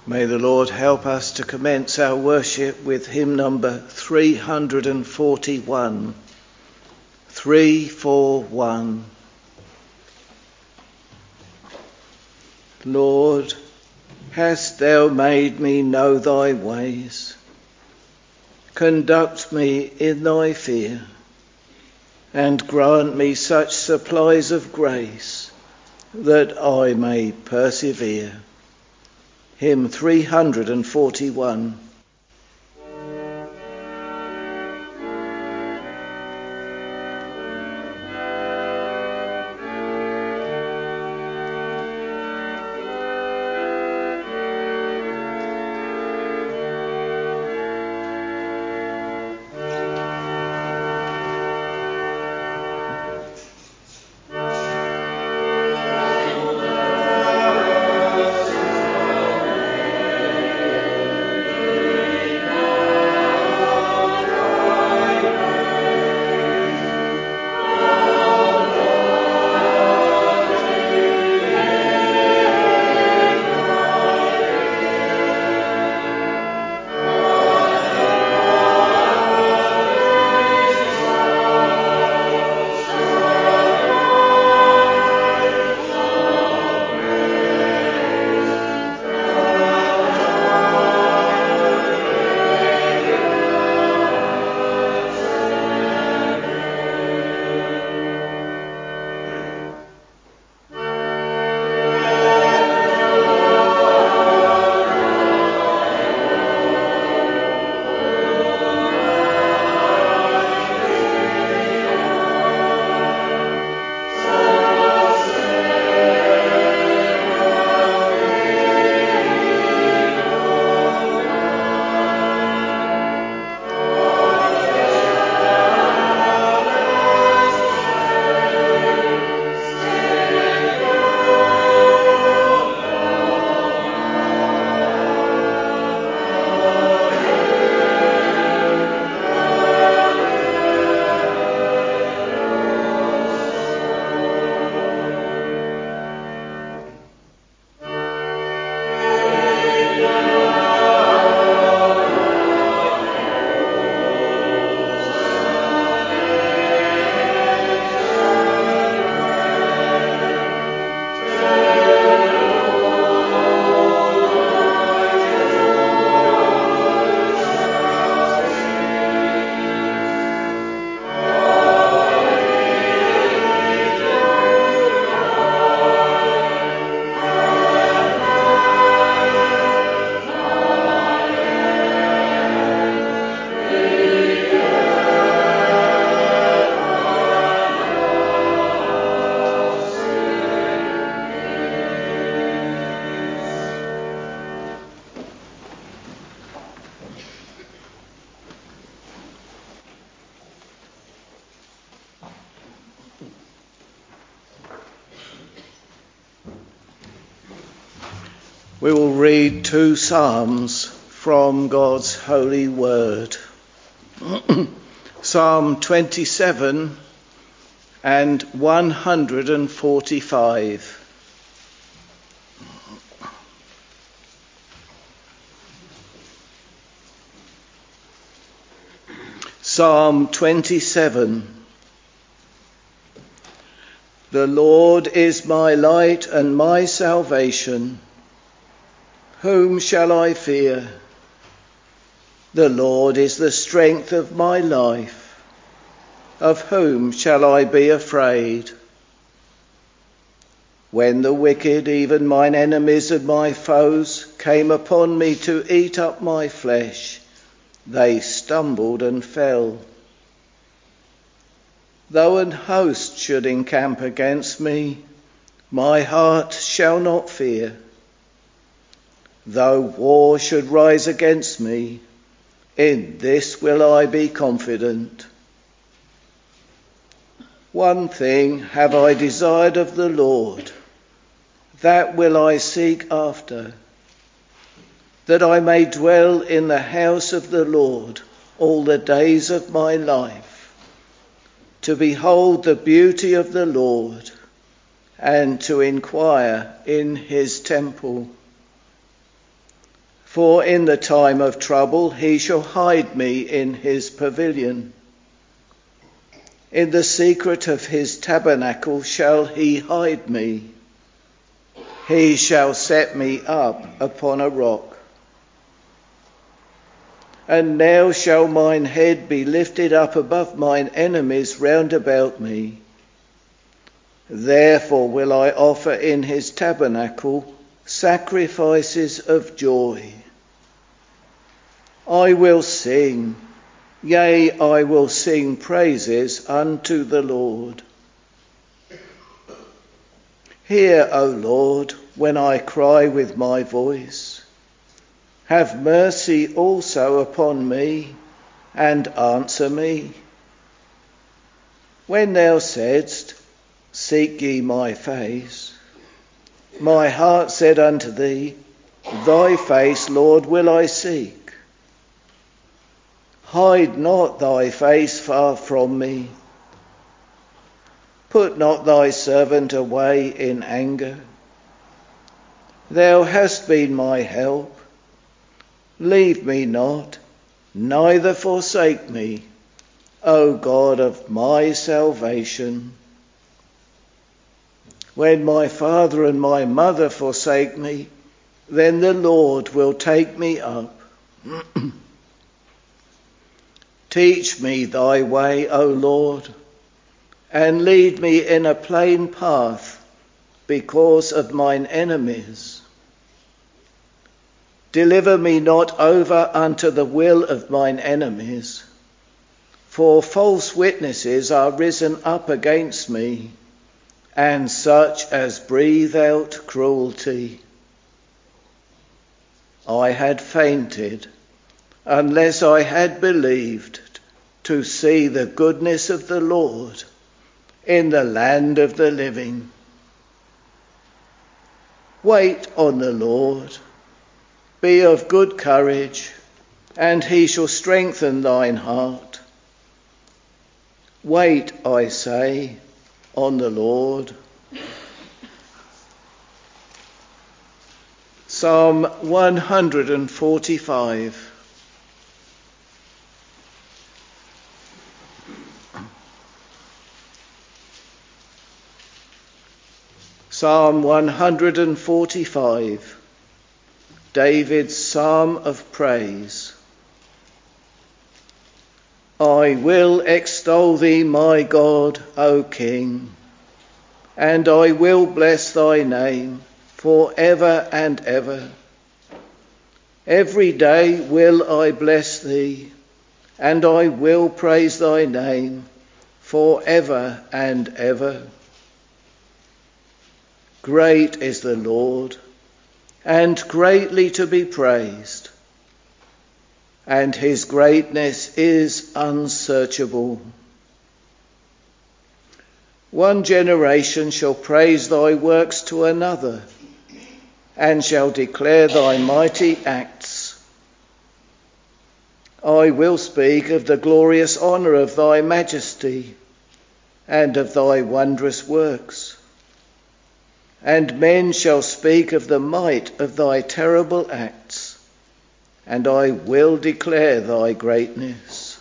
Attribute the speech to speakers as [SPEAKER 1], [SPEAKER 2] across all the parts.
[SPEAKER 1] May the Lord help us to commence our worship with hymn number 341. 341. Lord, hast thou made me know thy ways? Conduct me in thy fear, and grant me such supplies of grace that I may persevere. Hymn 341. We will read 2 Psalms from God's holy word. Psalm 27 and 145. Psalm 27. The Lord is my light and my salvation. Whom shall I fear? The Lord is the strength of my life. Of whom shall I be afraid? When the wicked, even mine enemies and my foes, came upon me to eat up my flesh, they stumbled and fell. Though an host should encamp against me, my heart shall not fear. Though war should rise against me, in this will I be confident. One thing have I desired of the Lord, that will I seek after, that I may dwell in the house of the Lord all the days of my life, to behold the beauty of the Lord and to inquire in his temple. For in the time of trouble he shall hide me in his pavilion. In the secret of his tabernacle shall he hide me. He shall set me up upon a rock. And now shall mine head be lifted up above mine enemies round about me. Therefore will I offer in his tabernacle sacrifices of joy. I will sing, yea, I will sing praises unto the Lord. Hear, O Lord, when I cry with my voice. Have mercy also upon me, and answer me. When thou saidst, seek ye my face, my heart said unto thee, thy face, Lord, will I seek. Hide not thy face far from me. Put not thy servant away in anger. Thou hast been my help. Leave me not, neither forsake me, O God of my salvation. When my father and my mother forsake me, then the Lord will take me up. Teach me thy way, O Lord, and lead me in a plain path because of mine enemies. Deliver me not over unto the will of mine enemies, for false witnesses are risen up against me, and such as breathe out cruelty. I had fainted unless I had believed to see the goodness of the Lord in the land of the living. Wait on the Lord. Be of good courage, and he shall strengthen thine heart. Wait, I say, on the Lord. Psalm 145. Psalm 145. David's psalm of praise. I will extol thee, my God, O King, and I will bless thy name for ever and ever. Every day will I bless thee, and I will praise thy name for ever and ever. Great is the Lord, and greatly to be praised, and his greatness is unsearchable. One generation shall praise thy works to another, and shall declare thy mighty acts. I will speak of the glorious honour of thy majesty, and of thy wondrous works. And men shall speak of the might of thy terrible acts, and I will declare thy greatness.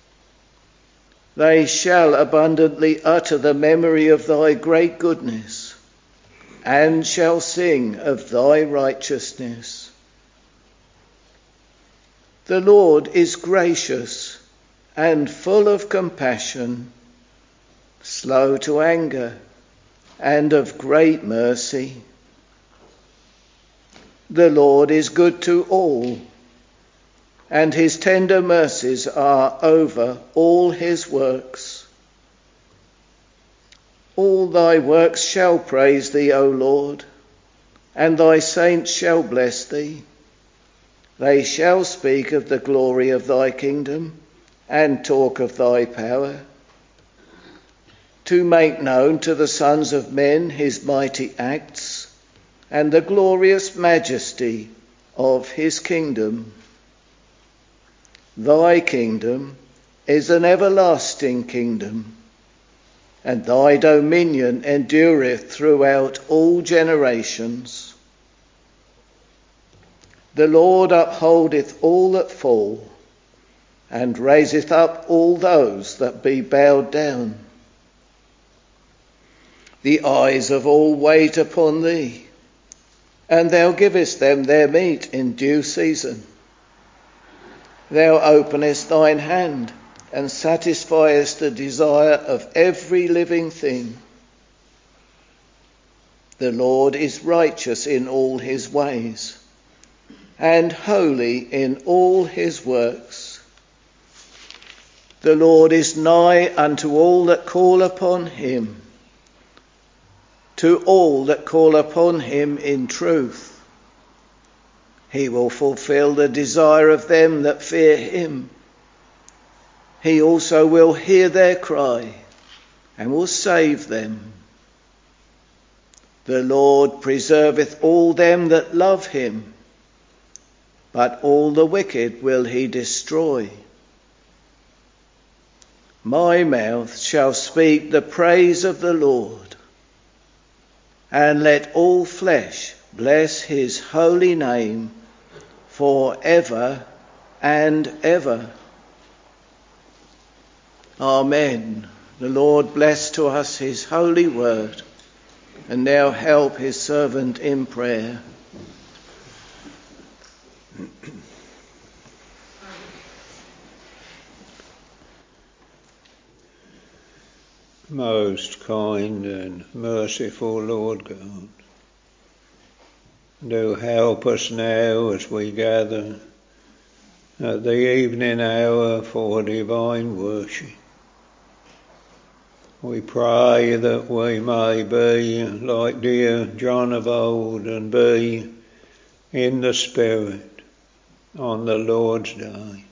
[SPEAKER 1] They shall abundantly utter the memory of thy great goodness, and shall sing of thy righteousness. The Lord is gracious and full of compassion, slow to anger, and of great mercy. The Lord is good to all, and his tender mercies are over all his works. All thy works shall praise thee, O Lord, and thy saints shall bless thee. They shall speak of the glory of thy kingdom, and talk of thy power, to make known to the sons of men his mighty acts, and the glorious majesty of his kingdom. Thy kingdom is an everlasting kingdom, and thy dominion endureth throughout all generations. The Lord upholdeth all that fall, and raiseth up all those that be bowed down. The eyes of all wait upon thee, and thou givest them their meat in due season. Thou openest thine hand, and satisfiest the desire of every living thing. The Lord is righteous in all his ways, and holy in all his works. The Lord is nigh unto all that call upon him, to all that call upon him in truth. He will fulfill the desire of them that fear him. He also will hear their cry, and will save them. The Lord preserveth all them that love him, but all the wicked will he destroy. My mouth shall speak the praise of the Lord, and let all flesh bless his holy name for ever and ever. Amen. The Lord bless to us his holy word, and now help his servant in prayer.
[SPEAKER 2] Most kind and merciful Lord God, do help us now as we gather at the evening hour for divine worship. We pray that we may be like dear John of old and be in the Spirit on the Lord's day.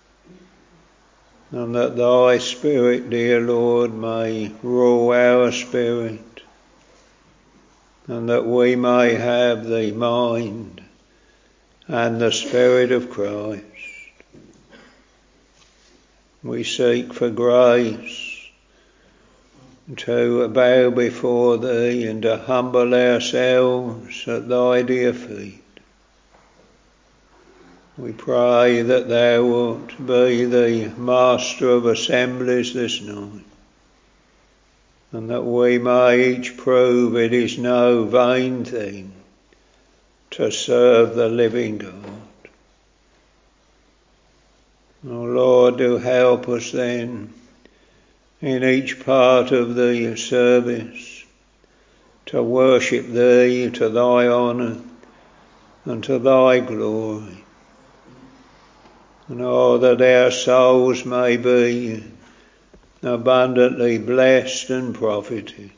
[SPEAKER 2] And that thy Spirit, dear Lord, may rule our spirit, and that we may have the mind and the Spirit of Christ. We seek for grace to bow before thee and to humble ourselves at thy dear feet. We pray that thou wilt be the master of assemblies this night, and that we may each prove it is no vain thing to serve the living God. O Lord, do help us then in each part of the service to worship thee to thy honour and to thy glory. And that our souls may be abundantly blessed and profited,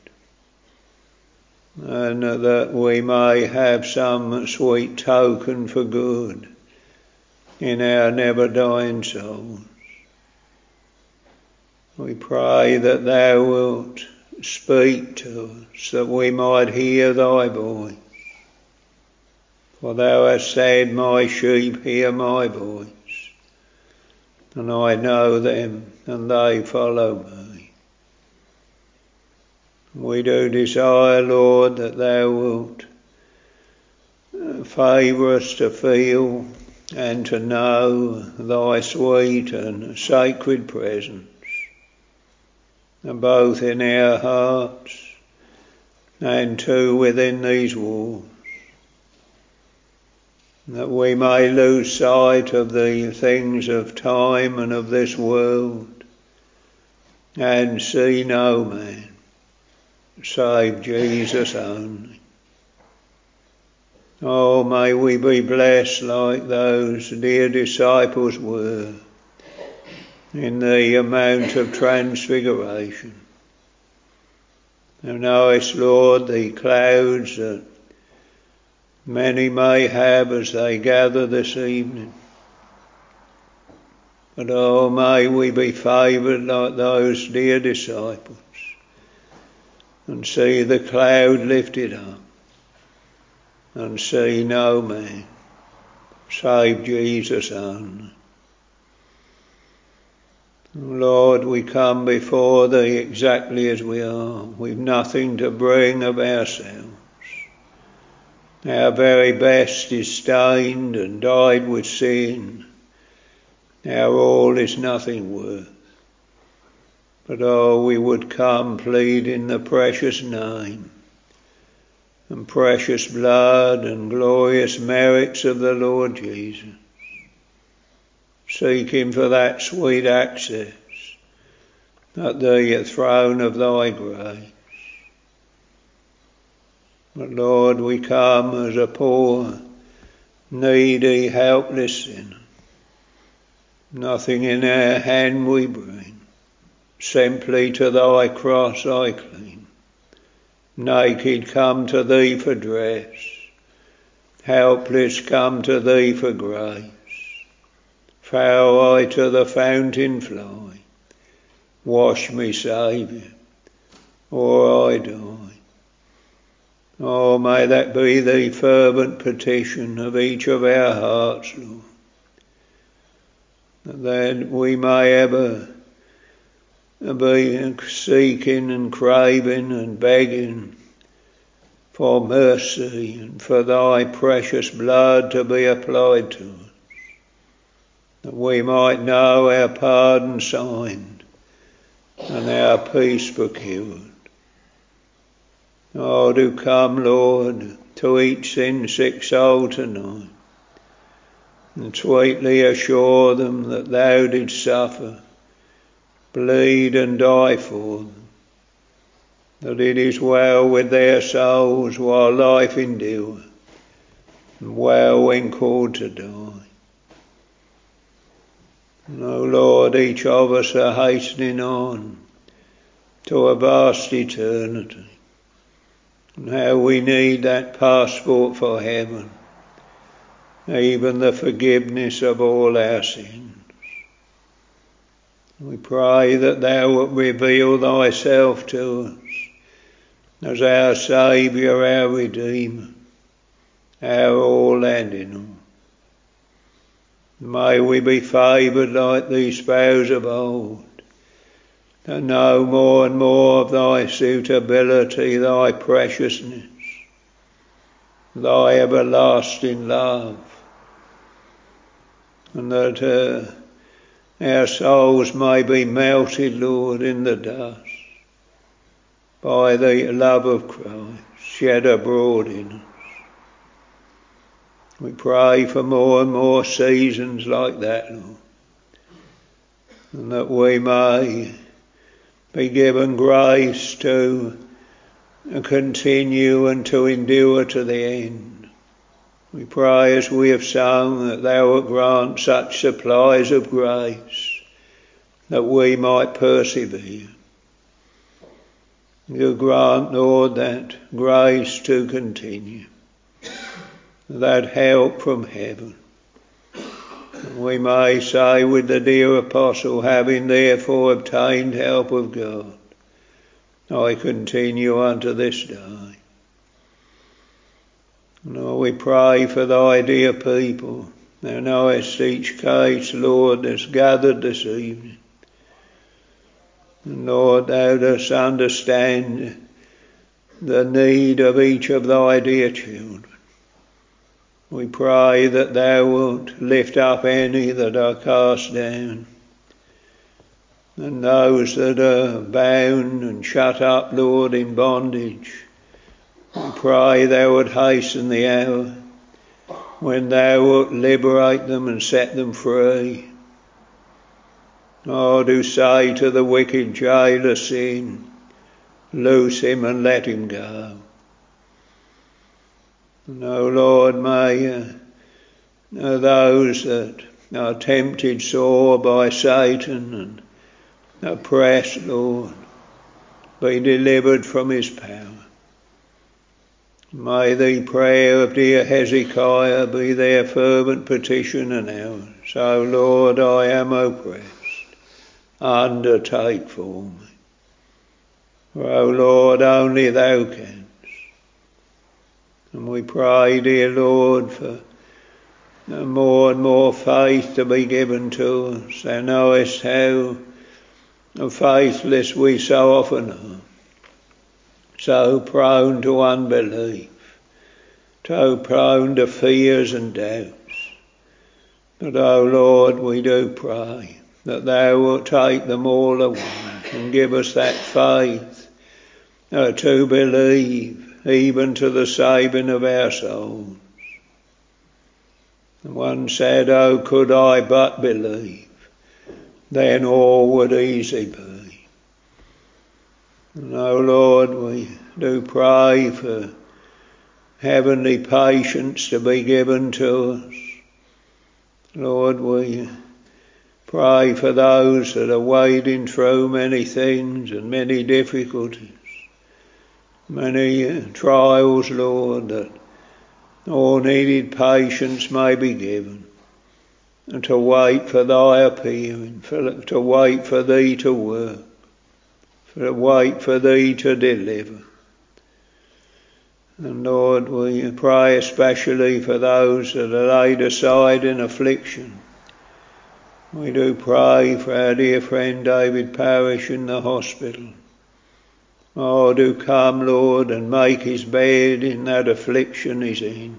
[SPEAKER 2] and that we may have some sweet token for good in our never-dying souls. We pray that thou wilt speak to us, that we might hear thy voice. For thou hast said, my sheep hear my voice, and I know them, and they follow me. We do desire, Lord, that thou wilt favour us to feel and to know thy sweet and sacred presence, both in our hearts and too within these walls, that we may lose sight of the things of time and of this world, and see no man save Jesus only. Oh, may we be blessed like those dear disciples were in the Mount of Transfiguration. Thou knowest, Lord, the clouds that many may have as they gather this evening. But oh, may we be favoured like those dear disciples and see the cloud lifted up and see no man save Jesus only. Lord, we come before thee exactly as we are. We've nothing to bring of ourselves. Our very best is stained and dyed with sin. Our all is nothing worth. But oh, we would come pleading the precious name and precious blood and glorious merits of the Lord Jesus. Seeking for that sweet access at the throne of thy grace. But Lord, we come as a poor, needy, helpless sinner. Nothing in our hand we bring, simply to thy cross I cling. Naked come to thee for dress, helpless come to thee for grace. Foul I to the fountain fly, wash me, Saviour, or I die. Oh, may that be the fervent petition of each of our hearts, Lord, that we may ever be seeking and craving and begging for mercy and for thy precious blood to be applied to us, that we might know our pardon signed and our peace procured. Oh, do come, Lord, to each sin-sick soul tonight, and sweetly assure them that thou didst suffer, bleed and die for them, that it is well with their souls while life endure, and well when called to die. And, oh Lord, each of us are hastening on to a vast eternity. And how we need that passport for heaven, even the forgiveness of all our sins. We pray that thou wilt reveal thyself to us as our Saviour, our Redeemer, our all and in all. May we be favoured like these spouse of old, to know more and more of thy suitability, thy preciousness, thy everlasting love, and that our souls may be melted, Lord, in the dust by the love of Christ shed abroad in us. We pray for more and more seasons like that, Lord, and that we may be given grace to continue and to endure to the end. We pray, as we have sung, that thou wilt grant such supplies of grace that we might persevere. You grant, Lord, that grace to continue, that help from heaven. We may say with the dear apostle, having therefore obtained help of God, I continue unto this day. Lord, we pray for thy dear people. Thou knowest each case, Lord, that's gathered this evening. And Lord, thou dost understand the need of each of thy dear children. We pray that thou wilt lift up any that are cast down, and those that are bound and shut up, Lord, in bondage. We pray thou wilt hasten the hour when thou wilt liberate them and set them free. Oh, do say to the wicked jailer sin, loose him and let him go. And, oh Lord, may those that are tempted sore by Satan and oppressed, Lord, be delivered from his power. May the prayer of dear Hezekiah be their fervent petition and ours. O Lord, I am oppressed. Undertake for me. For, O Lord, only thou canst. And we pray, dear Lord, for more and more faith to be given to us. Thou knowest how faithless we so often are, so prone to unbelief. so prone to fears and doubts. But, O Lord, we do pray that thou wilt take them all away and give us that faith to believe, even to the saving of our souls. And one said, "Oh, could I but believe, then all would easy be." And, O Lord, we do pray for heavenly patience to be given to us. Lord, we pray for those that are wading through many things and many difficulties, many trials, Lord, that all needed patience may be given, and to wait for thy appearing, to wait for thee to work, to wait for thee to deliver. And Lord, we pray especially for those that are laid aside in affliction. We do pray for our dear friend David Parish in the hospital. Oh, do come, Lord, and make his bed in that affliction he's in.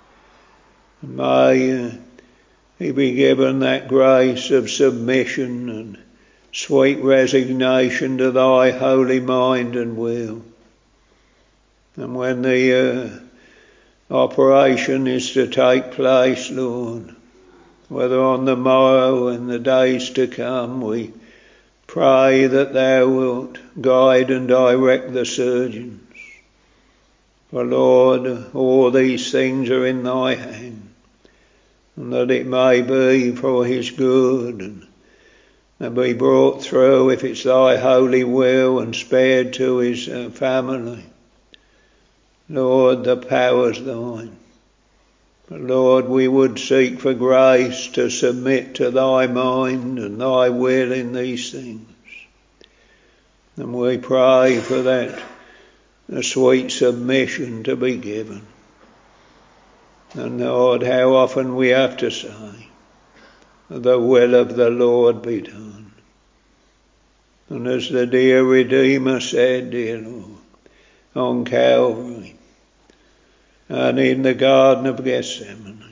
[SPEAKER 2] May he be given that grace of submission and sweet resignation to thy holy mind and will. And when the operation is to take place, Lord, whether on the morrow and the days to come, we pray that thou wilt guide and direct the surgeons. For, Lord, all these things are in thy hand, and that it may be for his good, and be brought through if it's thy holy will, and spared to his family. Lord, the power's thine. But Lord, we would seek for grace to submit to thy mind and thy will in these things. And we pray for that sweet submission to be given. And Lord, how often we have to say, the will of the Lord be done. And as the dear Redeemer said, dear Lord, on Calvary and in the Garden of Gethsemane,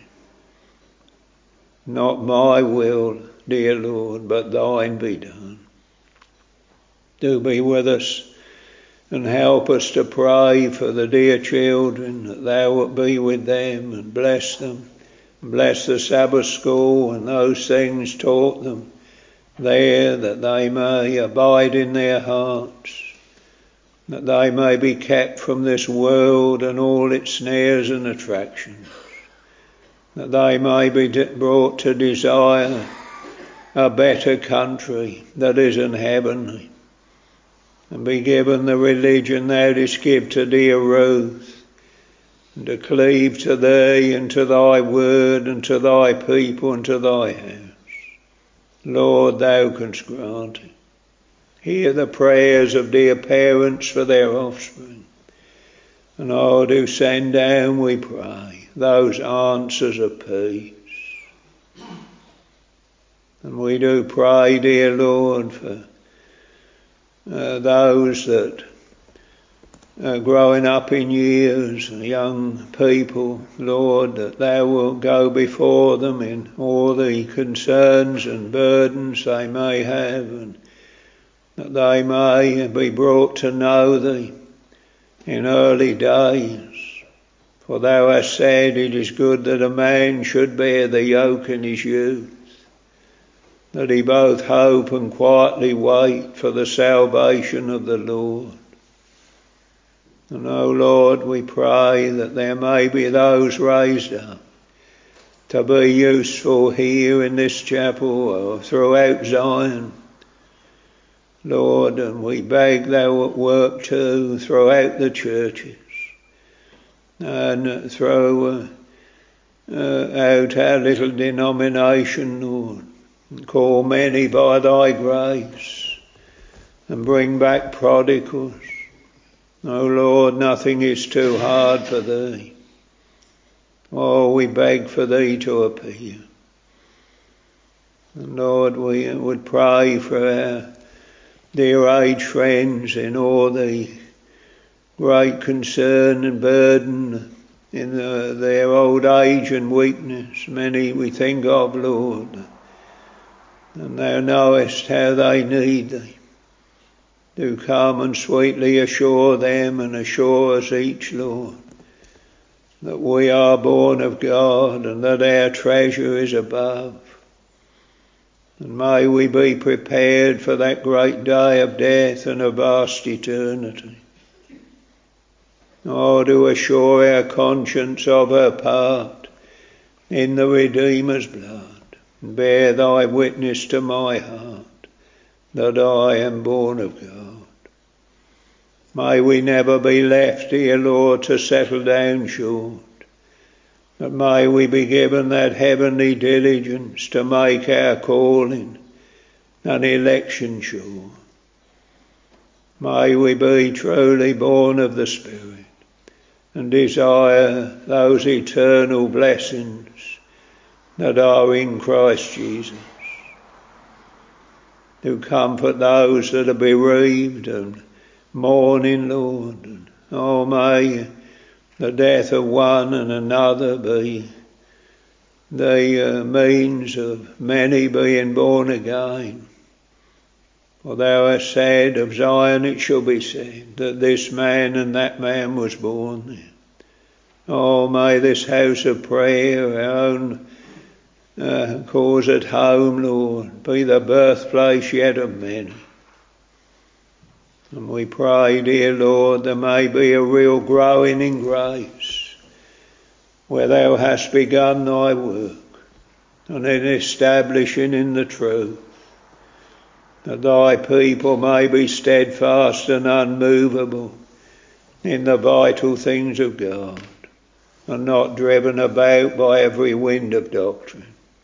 [SPEAKER 2] not my will, dear Lord, but thine be done. Do be with us and help us to pray for the dear children, that thou wilt be with them and bless them. Bless the Sabbath school and those things taught them there, that they may abide in their hearts, that they may be kept from this world and all its snares and attractions, that they may be brought to desire a better country that is in heavenly, and be given the religion thou didst give to dear Ruth, and to cleave to thee and to thy word and to thy people and to thy house. Lord, thou canst grant it. Hear the prayers of dear parents for their offspring. And oh, do send down, we pray, those answers of peace. And we do pray, dear Lord, for those that are growing up in years, young people, Lord, that thou wilt go before them in all the concerns and burdens they may have, and that they may be brought to know thee in early days. For thou hast said, it is good that a man should bear the yoke in his youth, that he both hope and quietly wait for the salvation of the Lord. And, O Lord, we pray that there may be those raised up to be useful here in this chapel or throughout Zion, Lord, and we beg thou wilt work too throughout the churches and throughout our little denomination, Lord, and call many by thy grace and bring back prodigals. O Lord, nothing is too hard for thee. Oh, we beg for thee to appear. And Lord, we would pray for our dear aged friends in all the great concern and burden in their old age and weakness. Many we think of, Lord, and thou knowest how they need thee. Do come and sweetly assure them and assure us each, Lord, that we are born of God and that our treasure is above. And may we be prepared for that great day of death and of vast eternity. Oh, to assure our conscience of her part in the Redeemer's blood, and bear thy witness to my heart that I am born of God. May we never be left here, Lord, to settle down short, but may we be given that heavenly diligence to make our calling and election sure. May we be truly born of the Spirit and desire those eternal blessings that are in Christ Jesus. To comfort those that are bereaved and mourning, Lord. And oh, may the death of one and another be the means of many being born again. For thou hast said, of Zion it shall be said, that this man and that man was born there. Oh, may this house of prayer, our own cause at home, Lord, be the birthplace yet of many. And we pray, dear Lord, there may be a real growing in grace, where thou hast begun thy work, and in establishing in the truth, that thy people may be steadfast and unmovable in the vital things of God, and not driven about by every wind of doctrine.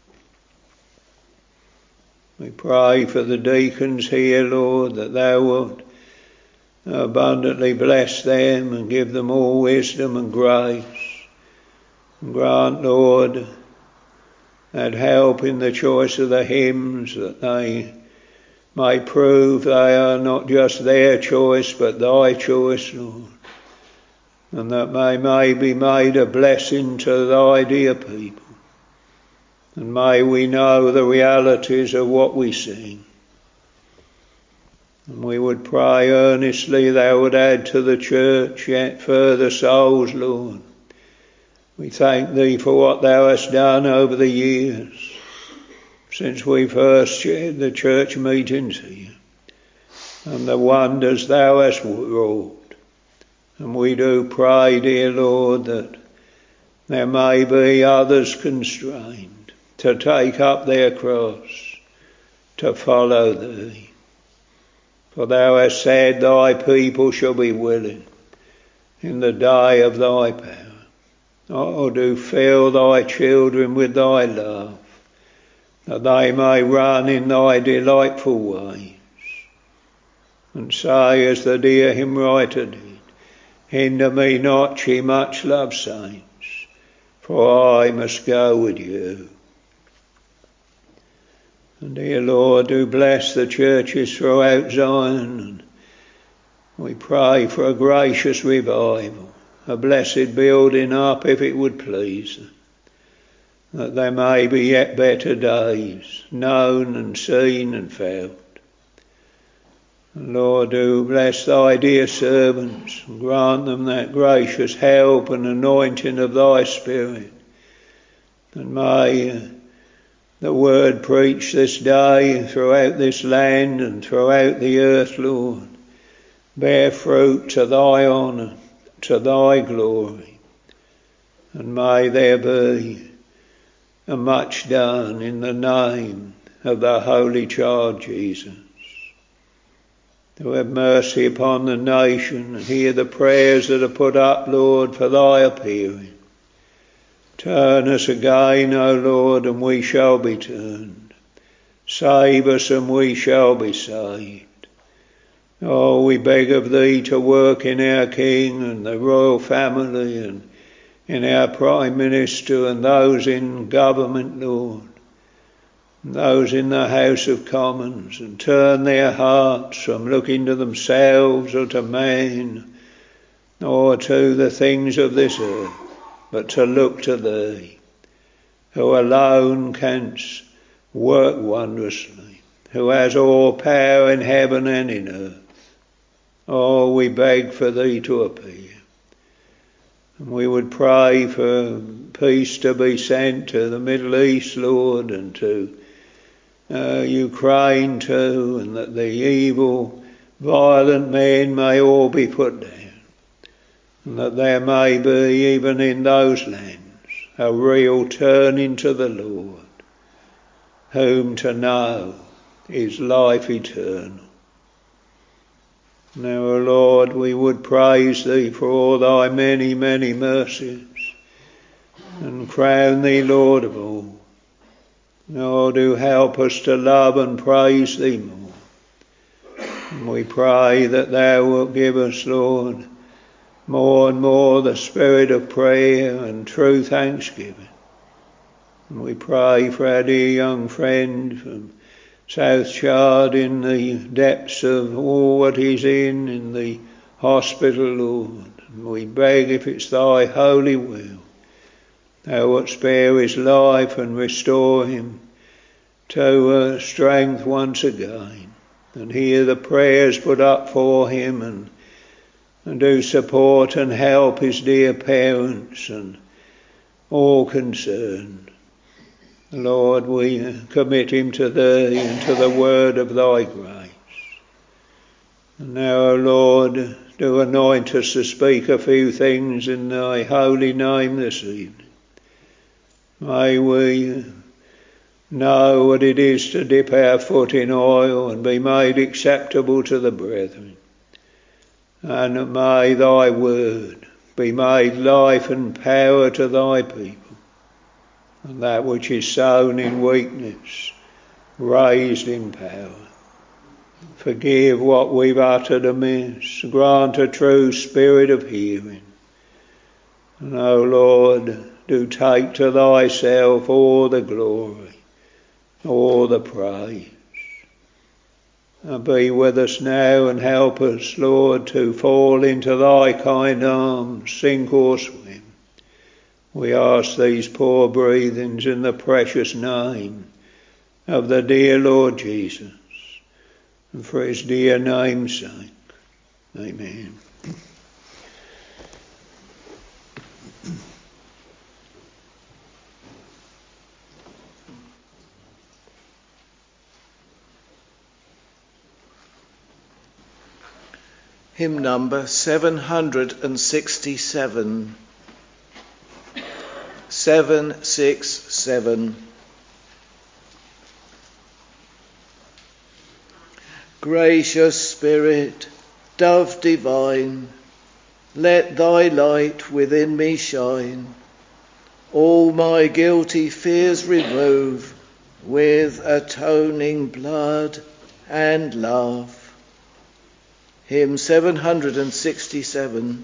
[SPEAKER 2] We pray for the deacons here, Lord, that thou wilt abundantly bless them and give them all wisdom and grace. And grant, Lord, that help in the choice of the hymns, that they may prove they are not just their choice but thy choice, Lord, and that they may be made a blessing to thy dear people. And may we know the realities of what we sing. And we would pray earnestly thou would add to the church yet further souls, Lord. We thank thee for what thou hast done over the years, since we first shared the church meetings here, and the wonders thou hast wrought. And we do pray, dear Lord, that there may be others constrained to take up their cross, to follow thee. For thou hast said thy people shall be willing in the day of thy power. Oh, do fill thy children with thy love, that they may run in thy delightful ways. And say, as the dear hymn writer did, hinder me not, ye much loved saints, for I must go with you. And dear Lord, do bless the churches throughout Zion. And we pray for a gracious revival, a blessed building up if it would please them, that there may be yet better days, known and seen and felt. And Lord, do bless thy dear servants, and grant them that gracious help and anointing of thy Spirit. And may the word preached this day throughout this land and throughout the earth, Lord, bear fruit to thy honour, to thy glory. And may there be a much done in the name of the Holy Child Jesus. To have mercy upon the nation and hear the prayers that are put up, Lord, for thy appearing. Turn us again, O Lord, and we shall be turned. Save us and we shall be saved. Oh, we beg of thee to work in our King and the royal family and in our Prime Minister and those in government, Lord, and those in the House of Commons, and turn their hearts from looking to themselves or to man or to the things of this earth, but to look to thee, who alone canst work wondrously, who has all power in heaven and in earth. Oh, we beg for thee to appear. And we would pray for peace to be sent to the Middle East, Lord, and to Ukraine too, and that the evil, violent men may all be put down, and that there may be, even in those lands, a real turning to the Lord, whom to know is life eternal. Now, O Lord, we would praise thee for all thy many, many mercies, and crown thee Lord of all. Lord, do help us to love and praise thee more. And we pray that thou wilt give us, Lord, more and more the spirit of prayer and true thanksgiving. And we pray for our dear young friend from South Chard in the depths of all what he's in the hospital, Lord. And we beg, if it's thy holy will, thou wilt spare his life and restore him to strength once again, and hear the prayers put up for him, and do support and help his dear parents and all concerned. Lord, we commit him to thee and to the word of thy grace. And now, O Lord, do anoint us to speak a few things in thy holy name this evening. May we know what it is to dip our foot in oil and be made acceptable to the brethren. And may thy word be made life and power to thy people. And that which is sown in weakness, raised in power. Forgive what we've uttered amiss. Grant a true spirit of hearing. And, O Lord, do take to thyself all the glory, all the praise. And be with us now and help us, Lord, to fall into thy kind arms, sink or swim. We ask these poor breathings in the precious name of the dear Lord Jesus, and for his dear name's sake. Amen.
[SPEAKER 1] Hymn number 767. 767. Gracious Spirit, dove divine, let thy light within me shine. All my guilty fears remove with atoning blood and love. Hymn 767.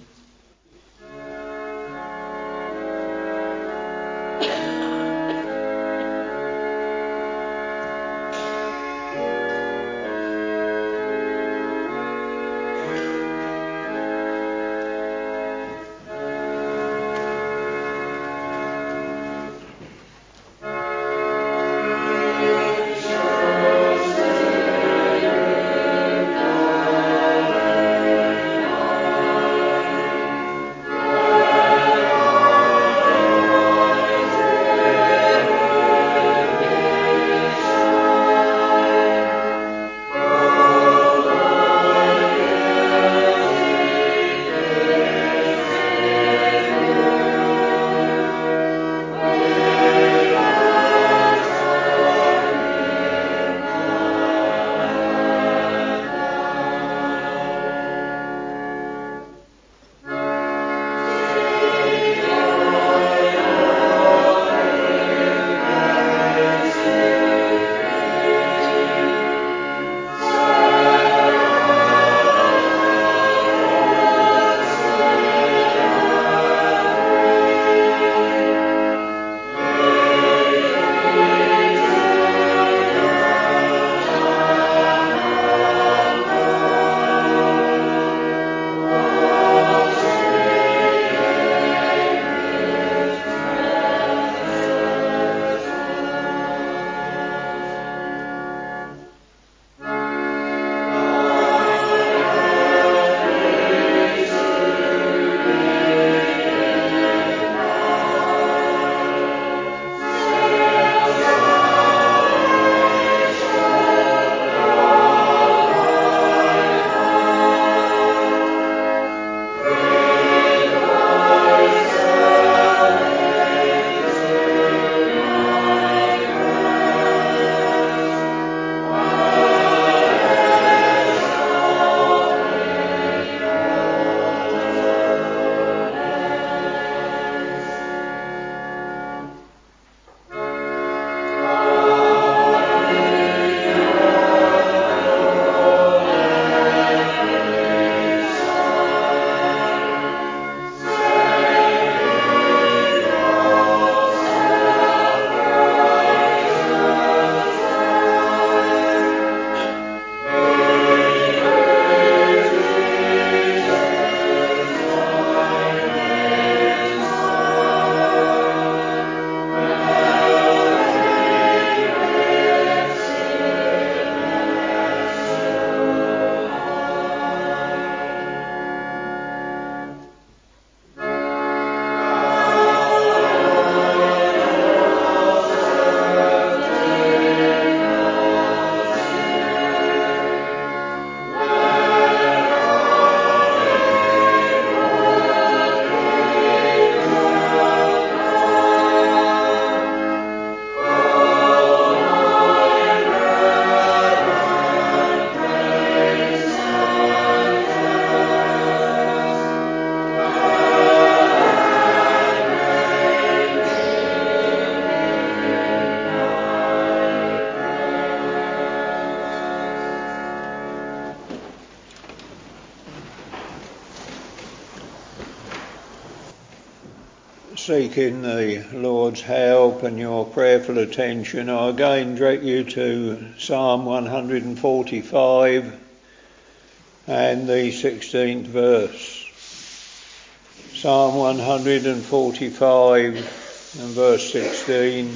[SPEAKER 2] seeking the Lord's help and your prayerful attention, I again direct you to Psalm 145 and the 16th verse. Psalm 145 and verse 16.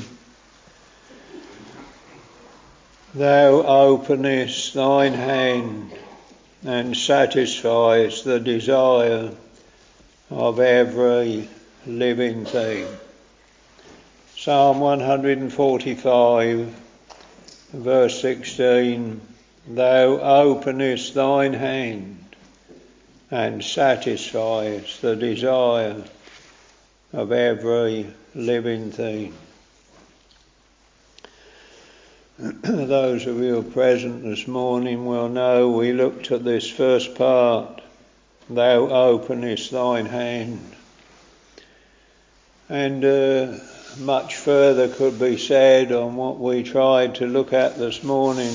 [SPEAKER 2] Thou openest thine hand and satisfiest the desire of every living thing. Psalm 145 verse 16. Thou openest thine hand and satisfiest the desire of every living thing. Those of you present this morning will know we looked at this first part, thou openest thine hand. And much further could be said on what we tried to look at this morning.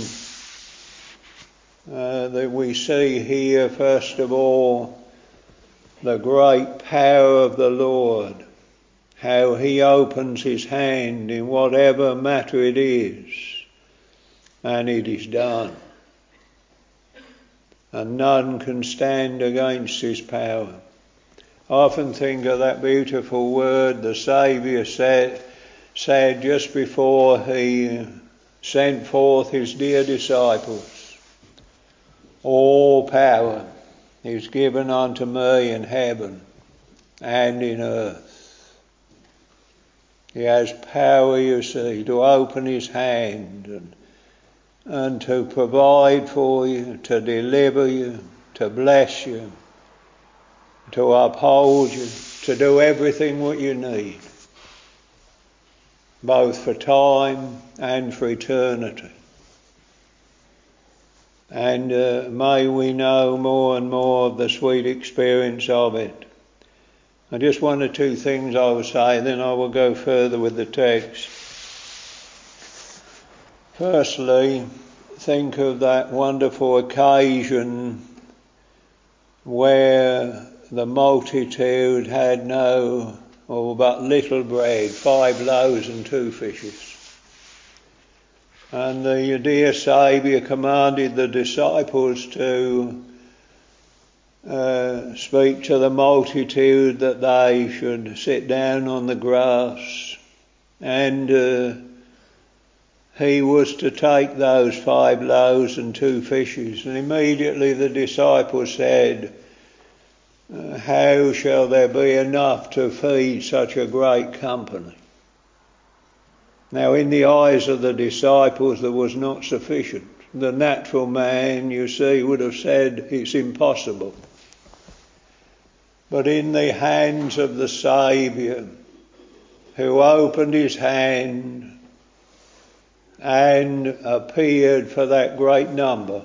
[SPEAKER 2] That we see here, first of all, the great power of the Lord, how he opens his hand in whatever matter it is, and it is done. And none can stand against his power. I often think of that beautiful word the Saviour said just before he sent forth his dear disciples. All power is given unto me in heaven and in earth. He has power, you see, to open his hand and to provide for you, to deliver you, to bless you, to uphold you, to do everything what you need, both for time and for eternity. And may we know more and more of the sweet experience of it. And just one or two things I will say, then I will go further with the text. Firstly, think of that wonderful occasion where the multitude had no or but little bread, 5 loaves and 2 fishes. And the dear Saviour commanded the disciples to speak to the multitude that they should sit down on the grass, and he was to take those 5 loaves and 2 fishes. And immediately the disciples said, how shall there be enough to feed such a great company? Now, in the eyes of the disciples, there was not sufficient. The natural man, you see, would have said it's impossible. But in the hands of the Saviour, who opened his hand and appeared for that great number,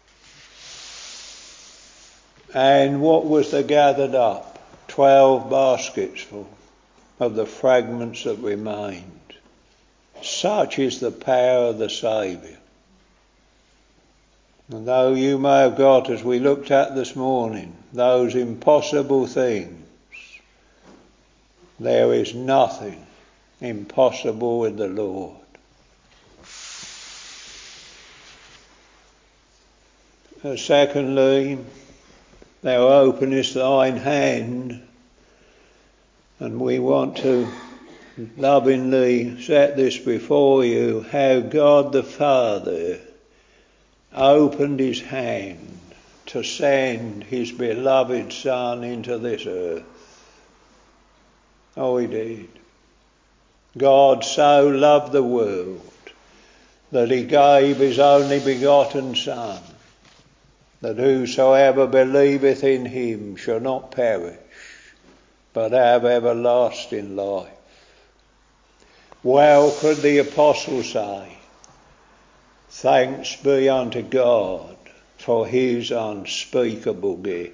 [SPEAKER 2] and what was there gathered up? 12 baskets full of the fragments that remained. Such is the power of the Saviour. And though you may have got, as we looked at this morning, those impossible things, there is nothing impossible with the Lord. Secondly, thou openest thine hand, and we want to lovingly set this before you, how God the Father opened his hand to send his beloved Son into this earth. Oh, he did. God so loved the world that he gave his only begotten Son, that whosoever believeth in him shall not perish, but have everlasting life. Well could the apostle say, thanks be unto God for his unspeakable gift.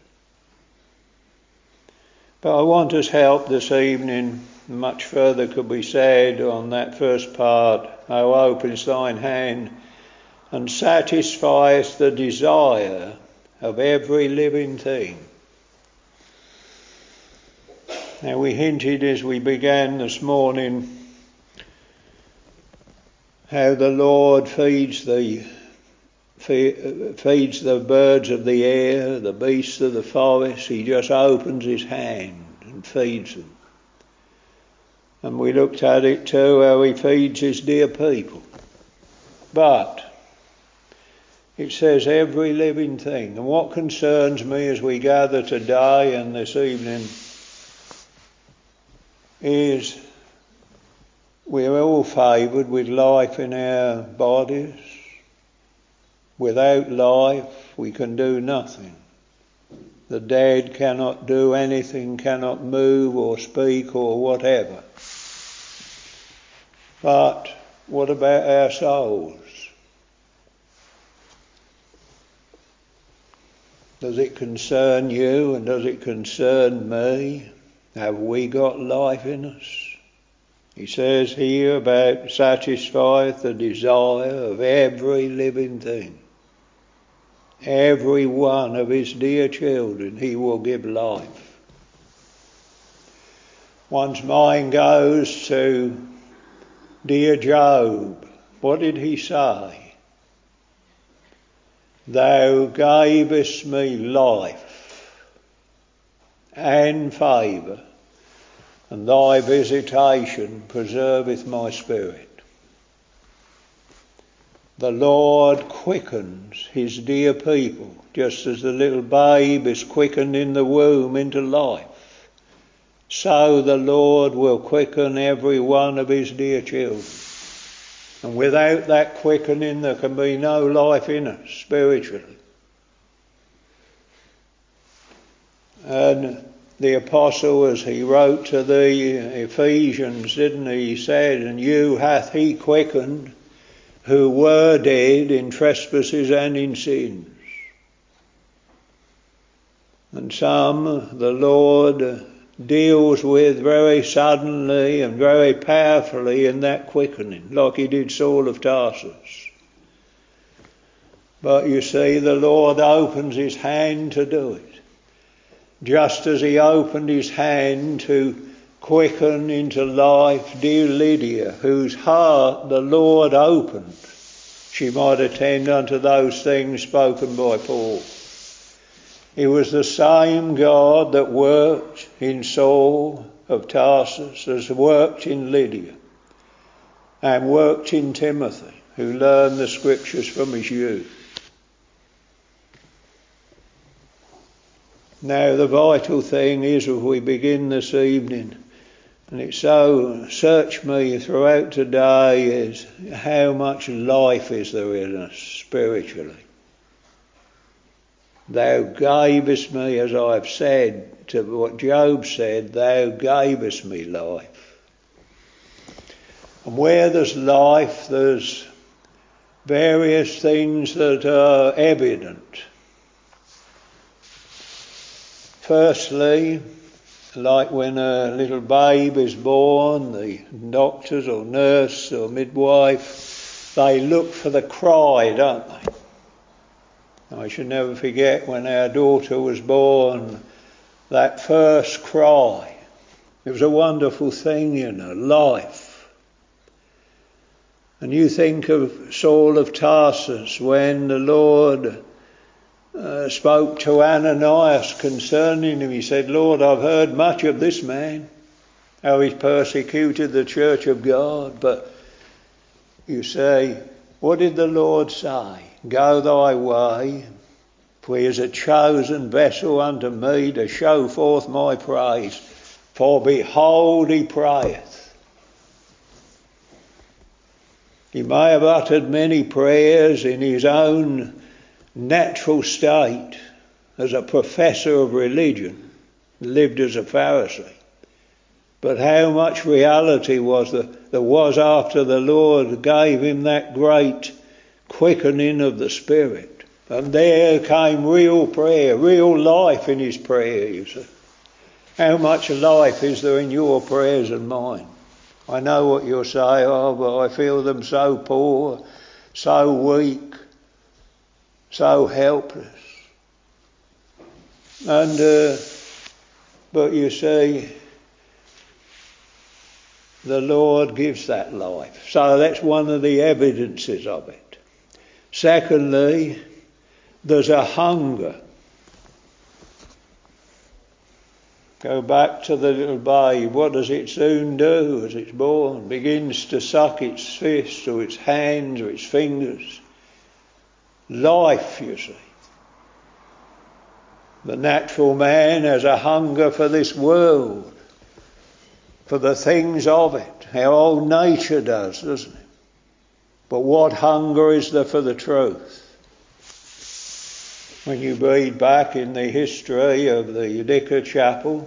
[SPEAKER 2] But I want us help this evening. Much further could be said on that first part. Thou openest thine hand and satisfiest the desire of every living thing. Now, we hinted as we began this morning how the Lord feeds the birds of the air, the beasts of the forest. He just opens his hand and feeds them. And we looked at it too, how he feeds his dear people. But it says every living thing. And what concerns me as we gather today and this evening is we're all favoured with life in our bodies. Without life, we can do nothing. The dead cannot do anything, cannot move or speak or whatever. But what about our souls? Does it concern you and does it concern me? Have we got life in us? He says here about satisfieth the desire of every living thing. Every one of his dear children he will give life. One's mind goes to dear Job. What did he say? Thou gavest me life and favour, and thy visitation preserveth my spirit. The Lord quickens his dear people, just as the little babe is quickened in the womb into life. So the Lord will quicken every one of his dear children. And without that quickening, there can be no life in us spiritually. And the apostle, as he wrote to the Ephesians, didn't he? He said, and you hath he quickened who were dead in trespasses and in sins. And some the Lord deals with very suddenly and very powerfully in that quickening, like he did Saul of Tarsus. But you see, the Lord opens his hand to do it. Just as he opened his hand to quicken into life dear Lydia, whose heart the Lord opened, she might attend unto those things spoken by Paul. It was the same God that worked in Saul of Tarsus as worked in Lydia and worked in Timothy, who learned the scriptures from his youth. Now the vital thing is, as we begin this evening, and it so searched me throughout today, is how much life is there in us spiritually. Thou gavest me, as I have said, to what Job said, thou gavest me life. And where there's life, there's various things that are evident. Firstly, like when a little babe is born, the doctors or nurse or midwife, they look for the cry, don't they? I shall never forget when our daughter was born, that first cry. It was a wonderful thing, you know, life. And you think of Saul of Tarsus when the Lord spoke to Ananias concerning him. He said, Lord, I've heard much of this man, how he's persecuted the church of God. But you say, what did the Lord say? Go thy way, for he is a chosen vessel unto me to show forth my praise. For behold, he prayeth. He may have uttered many prayers in his own natural state as a professor of religion, lived as a Pharisee. But how much reality there was after the Lord gave him that great quickening of the Spirit. And there came real prayer, real life in his prayer, you see. How much life is there in your prayers and mine? I know what you'll say, but I feel them so poor, so weak, so helpless. And but you see, the Lord gives that life. So that's one of the evidences of it. Secondly, there's a hunger. Go back to the little babe. What does it soon do as it's born? Begins to suck its fist or its hands or its fingers. Life, you see. The natural man has a hunger for this world, for the things of it. Our old nature does, doesn't it? But what hunger is there for the truth? When you read back in the history of the Dicker Chapel,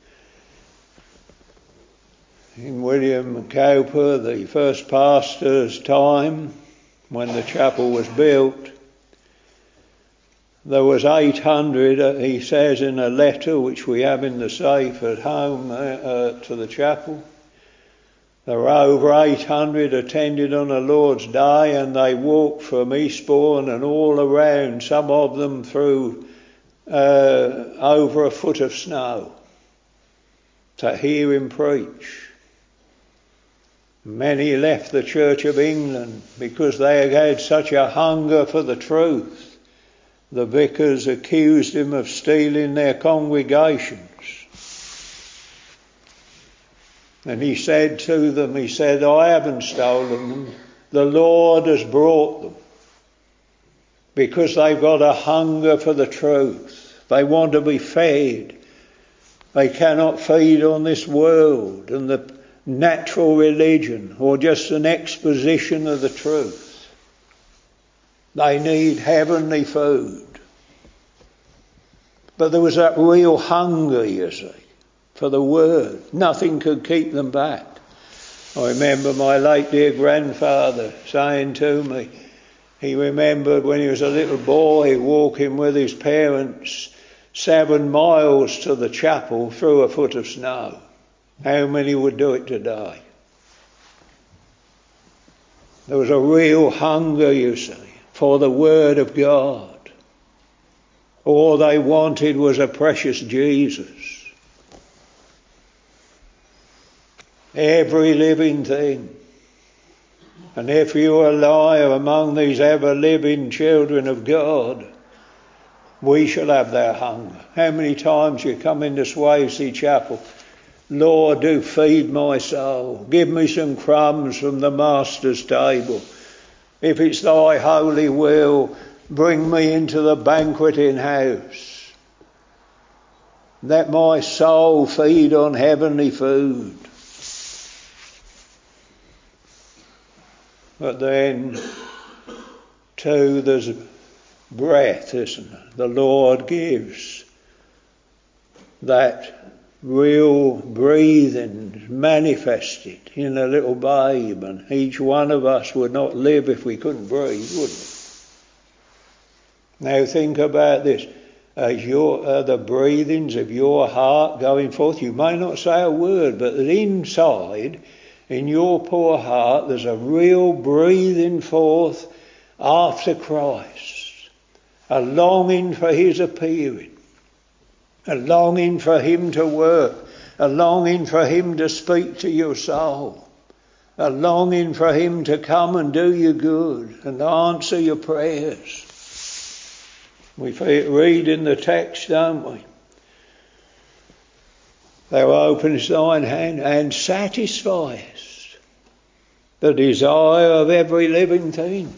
[SPEAKER 2] in William Cowper, the first pastor's time, when the chapel was built, there was 800, he says in a letter which we have in the safe at home to the chapel, there were over 800 attended on the Lord's Day, and they walked from Eastbourne and all around, some of them through over a foot of snow, to hear him preach. Many left the Church of England because they had such a hunger for the truth. The vicars accused him of stealing their congregations. And he said to them, I haven't stolen them. The Lord has brought them. Because they've got a hunger for the truth. They want to be fed. They cannot feed on this world and the natural religion or just an exposition of the truth. They need heavenly food. But there was that real hunger, you see, for the word. Nothing could keep them back. I remember my late dear grandfather saying to me, he remembered when he was a little boy walking with his parents 7 miles to the chapel through a foot of snow. How many would do it today? There was a real hunger, you see, for the Word of God. All they wanted was a precious Jesus. Every living thing. And if you are alive among these ever-living children of God, we shall have their hunger. How many times you come into Swavesey Chapel, Lord, do feed my soul. Give me some crumbs from the Master's table. If it's thy holy will, bring me into the banqueting house. Let my soul feed on heavenly food. But then, too, there's breath, isn't there? The Lord gives that real breathing manifested in a little babe, and each one of us would not live if we couldn't breathe, would we? Now think about this. As the breathings of your heart going forth, you may not say a word, but inside, in your poor heart, there's a real breathing forth after Christ, a longing for his appearing, a longing for him to work, a longing for him to speak to your soul, a longing for him to come and do you good and answer your prayers. We read in the text, don't we? Thou openest thine hand and satisfiest the desire of every living thing.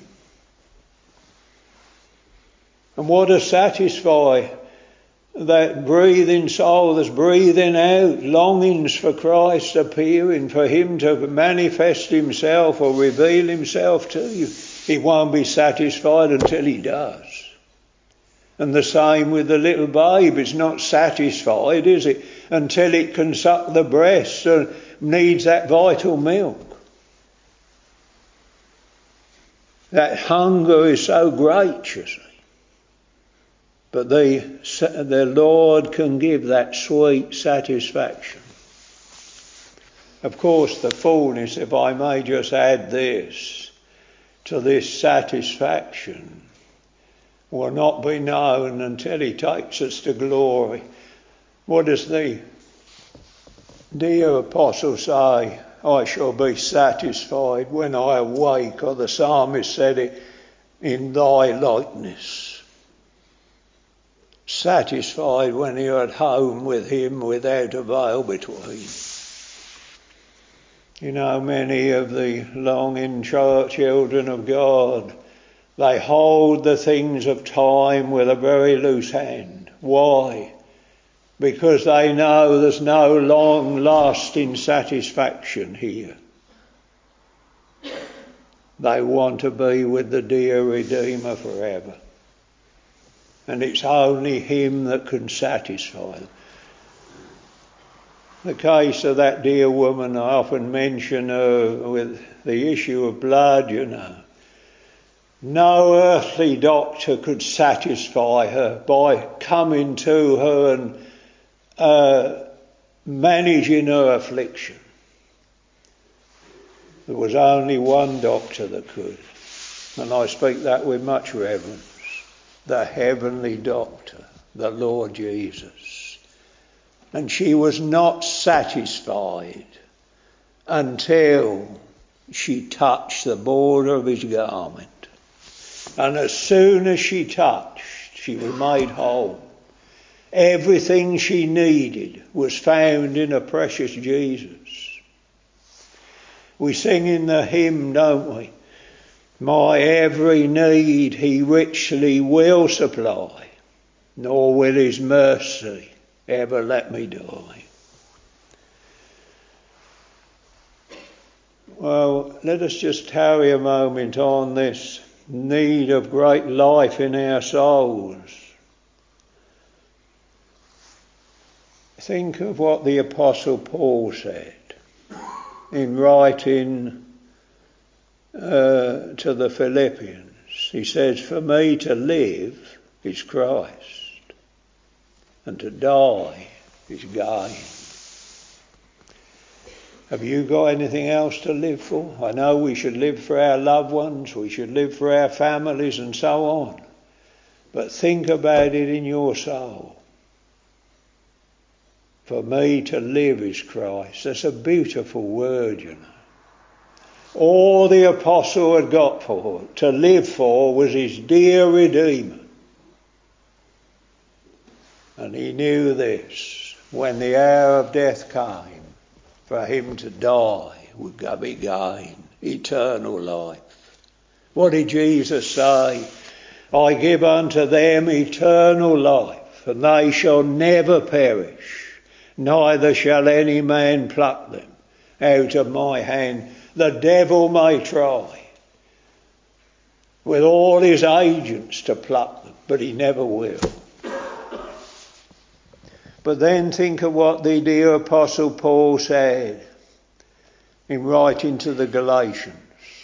[SPEAKER 2] And what does satisfy? That breathing soul that's breathing out longings for Christ appearing, for him to manifest himself or reveal himself to you. He won't be satisfied until he does. And the same with the little babe. It's not satisfied, is it? Until it can suck the breast and needs that vital milk. That hunger is so great, you see. But the Lord can give that sweet satisfaction. Of course, the fullness, if I may just add this, to this satisfaction will not be known until he takes us to glory. What does the dear apostle say I shall be satisfied when I awake, or the psalmist said it, in thy likeness. Satisfied when you're at home with him without a veil between. You know, many of the longing children of God, they hold the things of time with a very loose hand. Why? Because they know there's no long-lasting satisfaction here. They want to be with the dear Redeemer forever. And it's only him that can satisfy them. The case of that dear woman, I often mention with the issue of blood, you know. No earthly doctor could satisfy her by coming to her and managing her affliction. There was only one doctor that could, and I speak that with much reverence, the heavenly doctor, the Lord Jesus. And she was not satisfied until she touched the border of his garment. And as soon as she touched, she was made whole. Everything she needed was found in a precious Jesus. We sing in the hymn, don't we? My every need he richly will supply, nor will his mercy ever let me die. Well, let us just tarry a moment on this need of great life in our souls. Think of what the Apostle Paul said in writing to the Philippians. He says, for me to live is Christ, and to die is gain. Have you got anything else to live for? I know we should live for our loved ones, we should live for our families and so on. But think about it in your soul. For me to live is Christ. That's a beautiful word, you know. All the apostle had got to live for was his dear Redeemer. And he knew this, when the hour of death came, for him to die would be gain, eternal life. What did Jesus say? I give unto them eternal life, and they shall never perish, neither shall any man pluck them out of my hand. The devil may try with all his agents to pluck them, but he never will. But then think of what the dear Apostle Paul said in writing to the Galatians.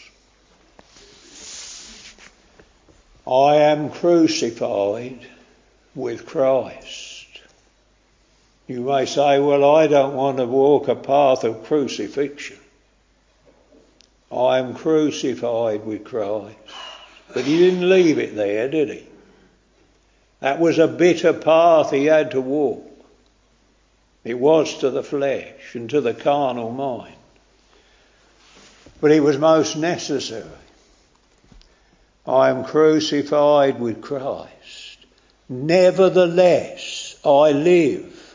[SPEAKER 2] I am crucified with Christ. You may say, well, I don't want to walk a path of crucifixion. I am crucified with Christ. But he didn't leave it there, did he? That was a bitter path he had to walk. It was to the flesh and to the carnal mind. But it was most necessary. I am crucified with Christ. Nevertheless, I live.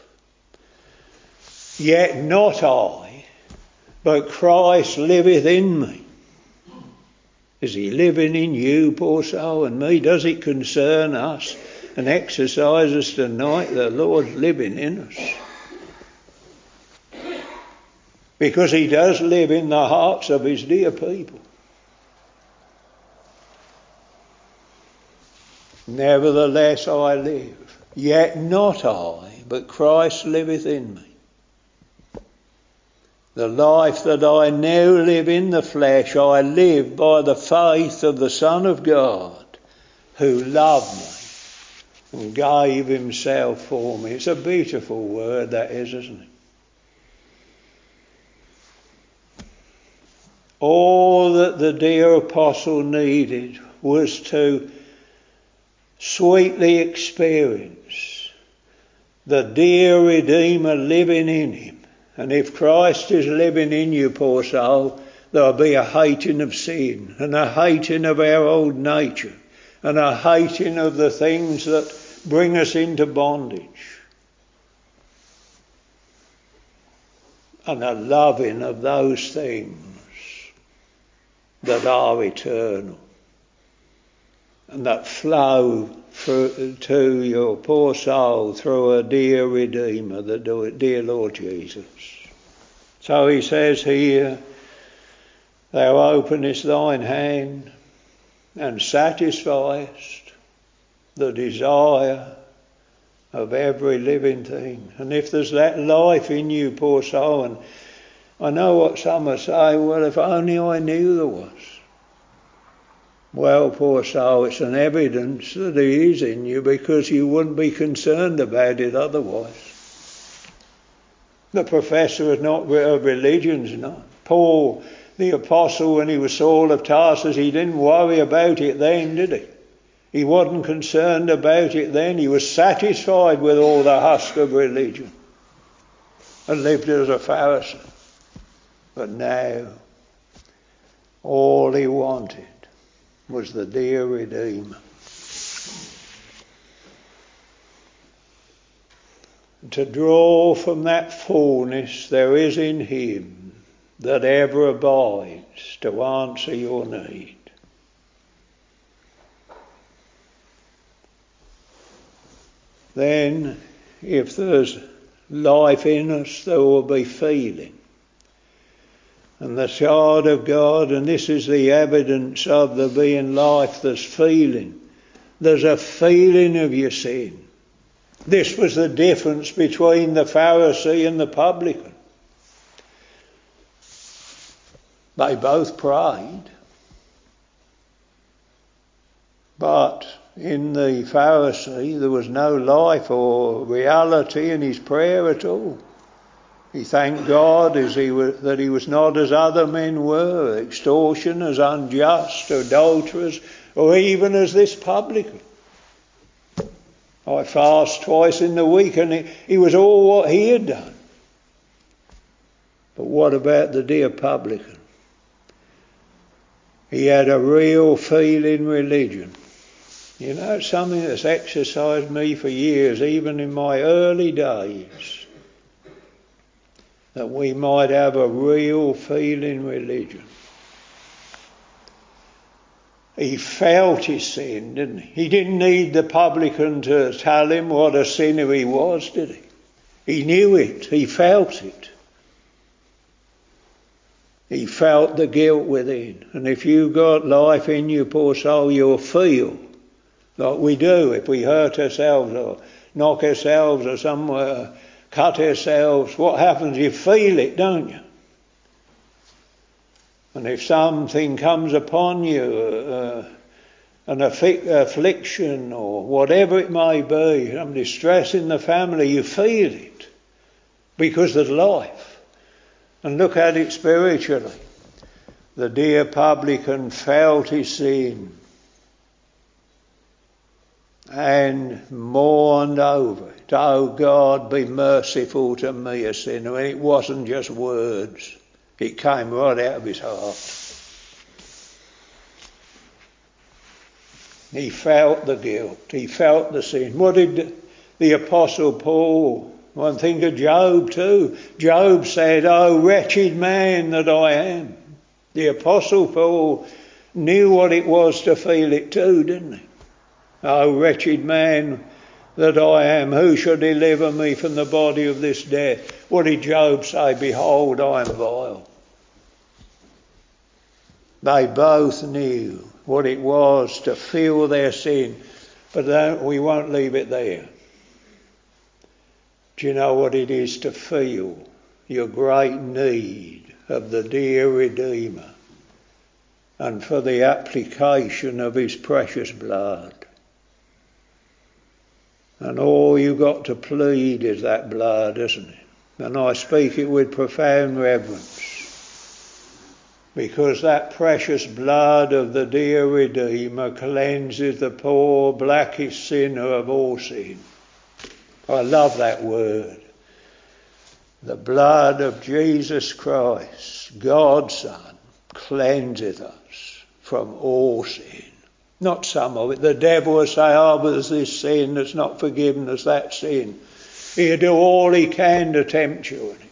[SPEAKER 2] Yet not I, but Christ liveth in me. Is he living in you, poor soul, and me? Does it concern us and exercise us tonight? The Lord's living in us. Because he does live in the hearts of his dear people. Nevertheless I live, yet not I, but Christ liveth in me. The life that I now live in the flesh, I live by the faith of the Son of God, who loved me and gave himself for me. It's a beautiful word, that is, isn't it? All that the dear apostle needed was to sweetly experience the dear Redeemer living in him And if Christ is living in you, poor soul, there'll be a hating of sin and a hating of our old nature and a hating of the things that bring us into bondage and a loving of those things that are eternal and that flow to your poor soul through a dear Redeemer, the dear Lord Jesus. So he says here, thou openest thine hand and satisfiest the desire of every living thing. And if there's that life in you, poor soul, and I know what some are saying, well, if only I knew there was. Well, poor soul, it's an evidence that it is in you because you wouldn't be concerned about it otherwise. The professor of religion's not. Paul, the apostle, when he was Saul of Tarsus, he didn't worry about it then, did he? He wasn't concerned about it then. He was satisfied with all the husk of religion and lived as a Pharisee. But now, all he wanted was the dear Redeemer. To draw from that fullness there is in him that ever abides to answer your need. Then, if there's life in us, there will be feeling. And the child of God, and this is the evidence of there being life, there's feeling. There's a feeling of your sin. This was the difference between the Pharisee and the publican. They both prayed, but in the Pharisee there was no life or reality in his prayer at all. He thanked God that he was not as other men were, extortioners, unjust, adulterers, or even as this publican. I fast twice in the week, and he was all what he had done. But what about the dear publican? He had a real feeling religion. You know, it's something that's exercised me for years, even in my early days, that we might have a real feeling religion. He felt his sin, didn't he? He didn't need the publican to tell him what a sinner he was, did he? He knew it. He felt it. He felt the guilt within. And if you've got life in you, poor soul, you'll feel like we do if we hurt ourselves or knock ourselves or somewhere, cut ourselves. What happens? You feel it, don't you? And if something comes upon you, an affliction or whatever it may be, some distress in the family, you feel it because there's life. And look at it spiritually. The dear publican felt his sin and mourned over it. Oh God, be merciful to me, a sinner. And it wasn't just words. It came right out of his heart. He felt the guilt. He felt the sin. What did the Apostle Paul, one think of Job too. Job said, oh wretched man that I am. The Apostle Paul knew what it was to feel it too, didn't he? Oh wretched man that I am, who shall deliver me from the body of this death? What did Job say? Behold, I am vile. They both knew what it was to feel their sin, but we won't leave it there. Do you know what it is to feel your great need of the dear Redeemer and for the application of his precious blood? And all you've got to plead is that blood, isn't it? And I speak it with profound reverence, because that precious blood of the dear Redeemer cleanses the poor blackest sinner of all sin. I love that word. The blood of Jesus Christ, God's Son, cleanseth us from all sin. Not some of it. The devil will say, oh, but there's this sin that's not forgiven, there's that sin. He'll do all he can to tempt you in it.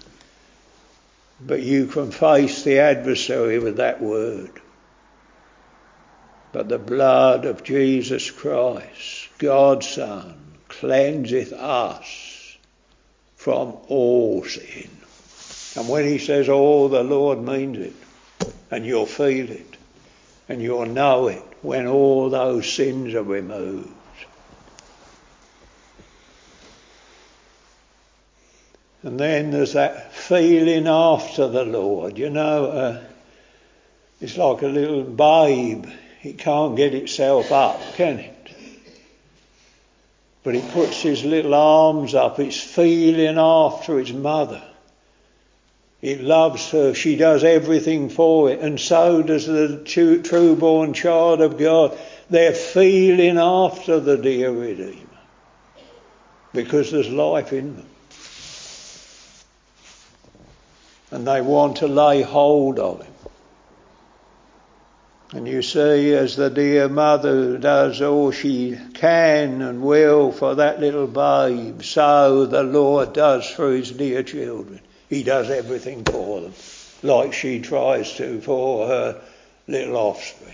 [SPEAKER 2] But you can face the adversary with that word. But the blood of Jesus Christ, God's Son, cleanseth us from all sin. And when he says all, the Lord means it. And you'll feel it. And you'll know it when all those sins are removed. And then there's that feeling after the Lord. You know, it's like a little babe. It can't get itself up, can it? But it puts his little arms up. It's feeling after its mother. It loves her. She does everything for it. And so does the true-born child of God. They're feeling after the dear Redeemer. Because there's life in them. And they want to lay hold of him. And you see, as the dear mother does all she can and will for that little babe, so the Lord does for his dear children. He does everything for them, like she tries to for her little offspring.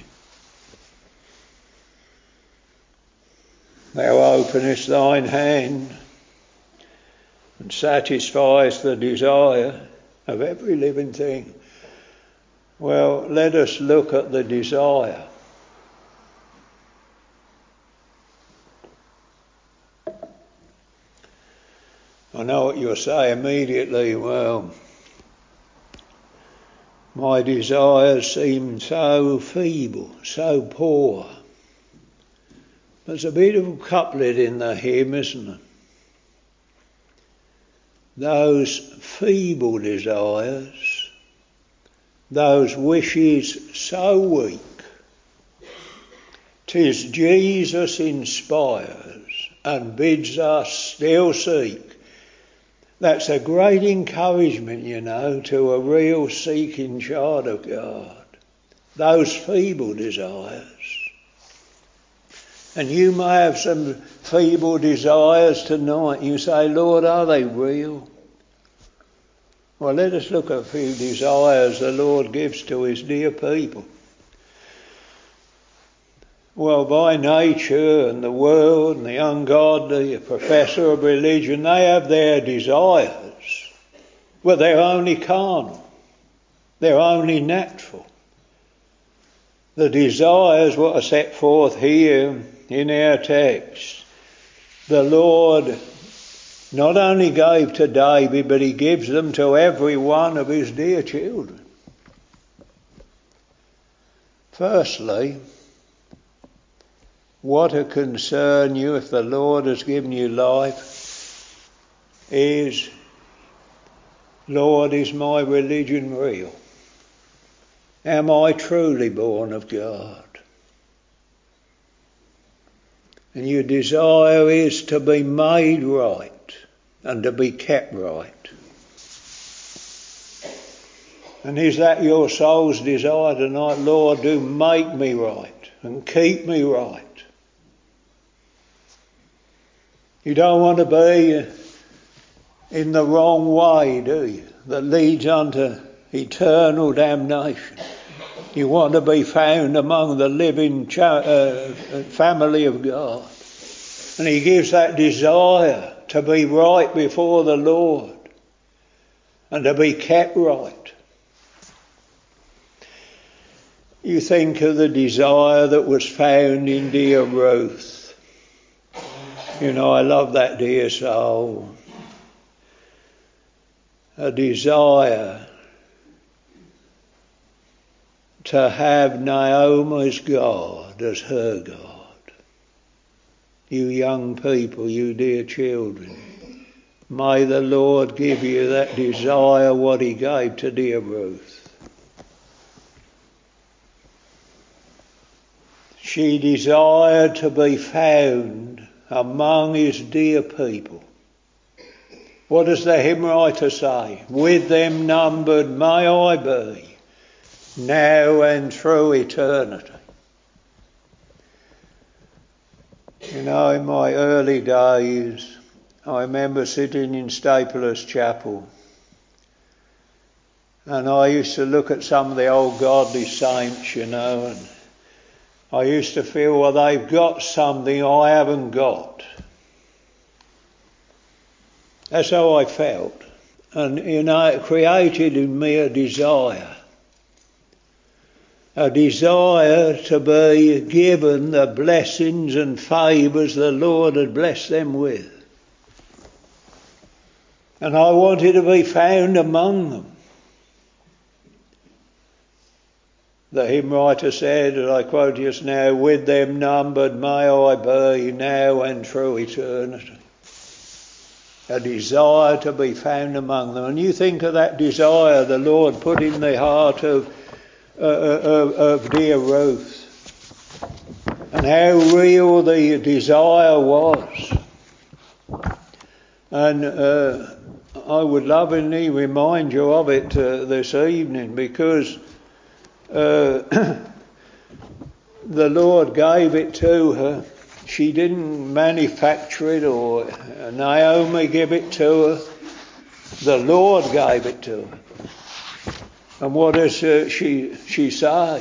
[SPEAKER 2] Thou openest thine hand and satisfiest the desire of every living thing. Well, let us look at the desire. I know what you'll say immediately. Well, my desires seem so feeble, so poor. There's a beautiful couplet in the hymn, isn't there? Those feeble desires, those wishes so weak, 'tis Jesus inspires and bids us still seek. That's a great encouragement, you know, to a real seeking child of God. Those feeble desires. And you may have some feeble desires tonight. You say, Lord, are they real? Well, let us look at a few desires the Lord gives to his dear people. Well, by nature and the world and the ungodly, a professor of religion, they have their desires. Well, they're only carnal. They're only natural. The desires what are set forth here in our text, the Lord not only gave to David, but he gives them to every one of his dear children. Firstly, what to concern you if the Lord has given you life is, Lord, is my religion real? Am I truly born of God? And your desire is to be made right and to be kept right. And is that your soul's desire tonight? Lord, do make me right and keep me right. You don't want to be in the wrong way, do you? That leads unto eternal damnation. You want to be found among the living family of God. And he gives that desire to be right before the Lord and to be kept right. You think of the desire that was found in dear Ruth. You know, I love that dear soul. A desire to have Naomi's God as her God. You young people, you dear children, may the Lord give you that desire what he gave to dear Ruth. She desired to be found among his dear people. What does the hymn writer say? With them numbered may I be, now and through eternity. You know, in my early days, I remember sitting in Stapler's Chapel, and I used to look at some of the old godly saints, you know, and I used to feel, well, they've got something I haven't got. That's how I felt. And, you know, it created in me a desire to be given the blessings and favours the Lord had blessed them with. And I wanted to be found among them. The hymn writer said, as I quote just now, with them numbered may I be, now and through eternity. A desire to be found among them. And you think of that desire the Lord put in the heart of dear Ruth, and how real the desire was. And I would lovingly remind you of it this evening, because the Lord gave it to her. She didn't manufacture it, or Naomi gave it to her. The Lord gave it to her. And what does she say?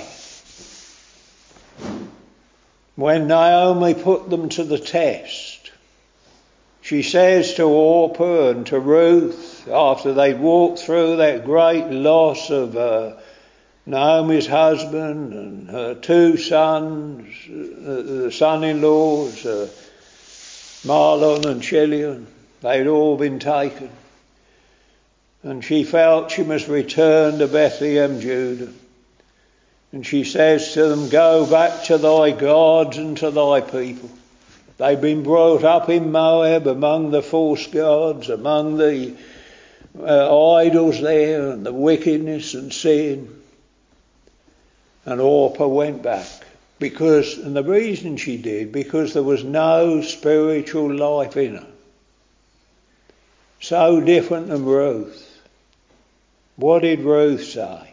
[SPEAKER 2] When Naomi put them to the test, she says to Orpah and to Ruth, after they'd walked through that great loss of Naomi's husband and her two sons, the son-in-laws, Mahlon and Chilion, they'd all been taken. And she felt she must return to Bethlehem, Judah. And she says to them, go back to thy gods and to thy people. They've been brought up in Moab among the false gods, among the idols there, and the wickedness and sin. And Orpah went back. And the reason she did, because there was no spiritual life in her. So different than Ruth. What did Ruth say?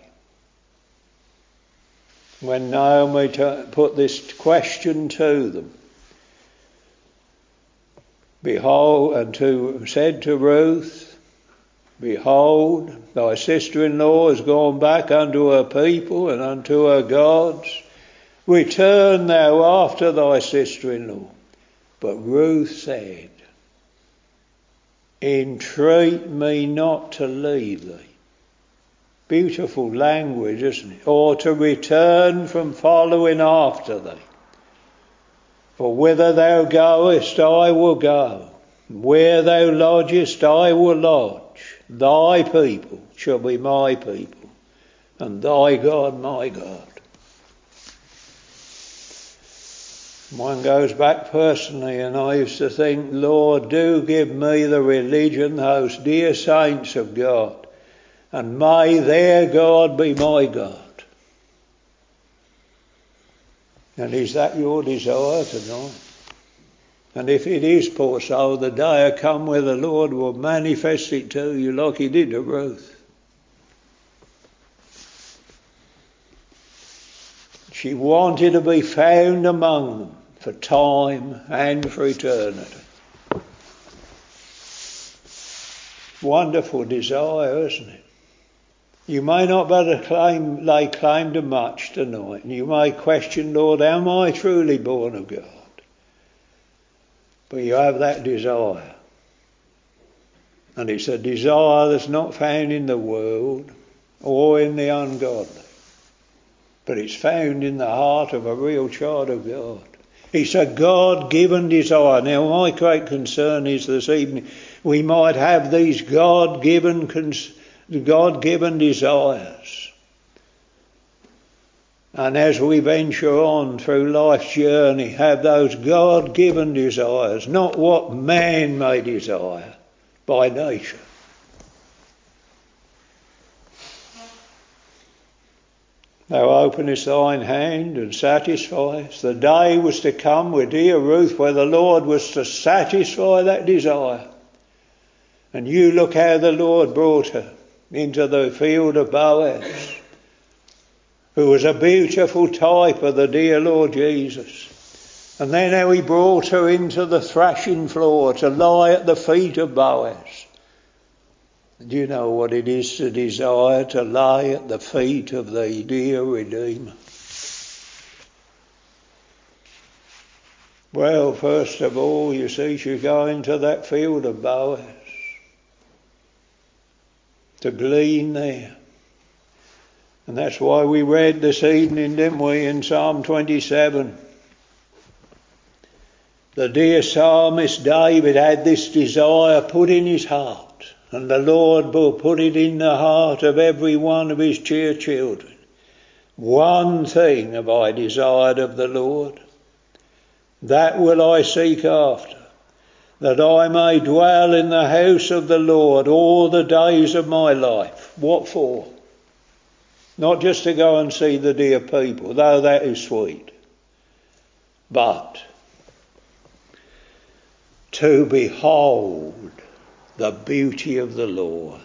[SPEAKER 2] When Naomi put this question to them. Behold, and said to Ruth, behold, thy sister-in-law has gone back unto her people and unto her gods. Return thou after thy sister-in-law. But Ruth said, entreat me not to leave thee. Beautiful language, isn't it? Or to return from following after thee. For whither thou goest, I will go. Where thou lodgest, I will lodge. Thy people shall be my people, and thy God my God. One goes back personally, and I used to think, Lord, do give me the religion those dear saints of God, and may their God be my God. And is that your desire tonight? And if it is, poor soul, the day will come where the Lord will manifest it to you like he did to Ruth. She wanted to be found among them for time and for eternity. Wonderful desire, isn't it? You may not be able to lay claim to much tonight, and you may question, Lord, am I truly born of God? But you have that desire. And it's a desire that's not found in the world or in the ungodly. But it's found in the heart of a real child of God. It's a God-given desire. Now, my great concern is this evening we might have these God-given desires. And as we venture on through life's journey, have those God-given desires, not what man may desire by nature. Thou openest thine hand and satisfiest. The day was to come with dear Ruth where the Lord was to satisfy that desire. And you look how the Lord brought her into the field of Boaz, who was a beautiful type of the dear Lord Jesus. And then how he brought her into the thrashing floor to lie at the feet of Boaz. Do you know what it is to desire to lie at the feet of the dear Redeemer? Well, first of all, you see, she's going to that field of Boaz to glean there. And that's why we read this evening, didn't we, in Psalm 27. The dear psalmist David had this desire put in his heart. And the Lord will put it in the heart of every one of his dear children. One thing have I desired of the Lord, that will I seek after, that I may dwell in the house of the Lord all the days of my life. What for? Not just to go and see the dear people, though that is sweet, but to behold the beauty of the Lord.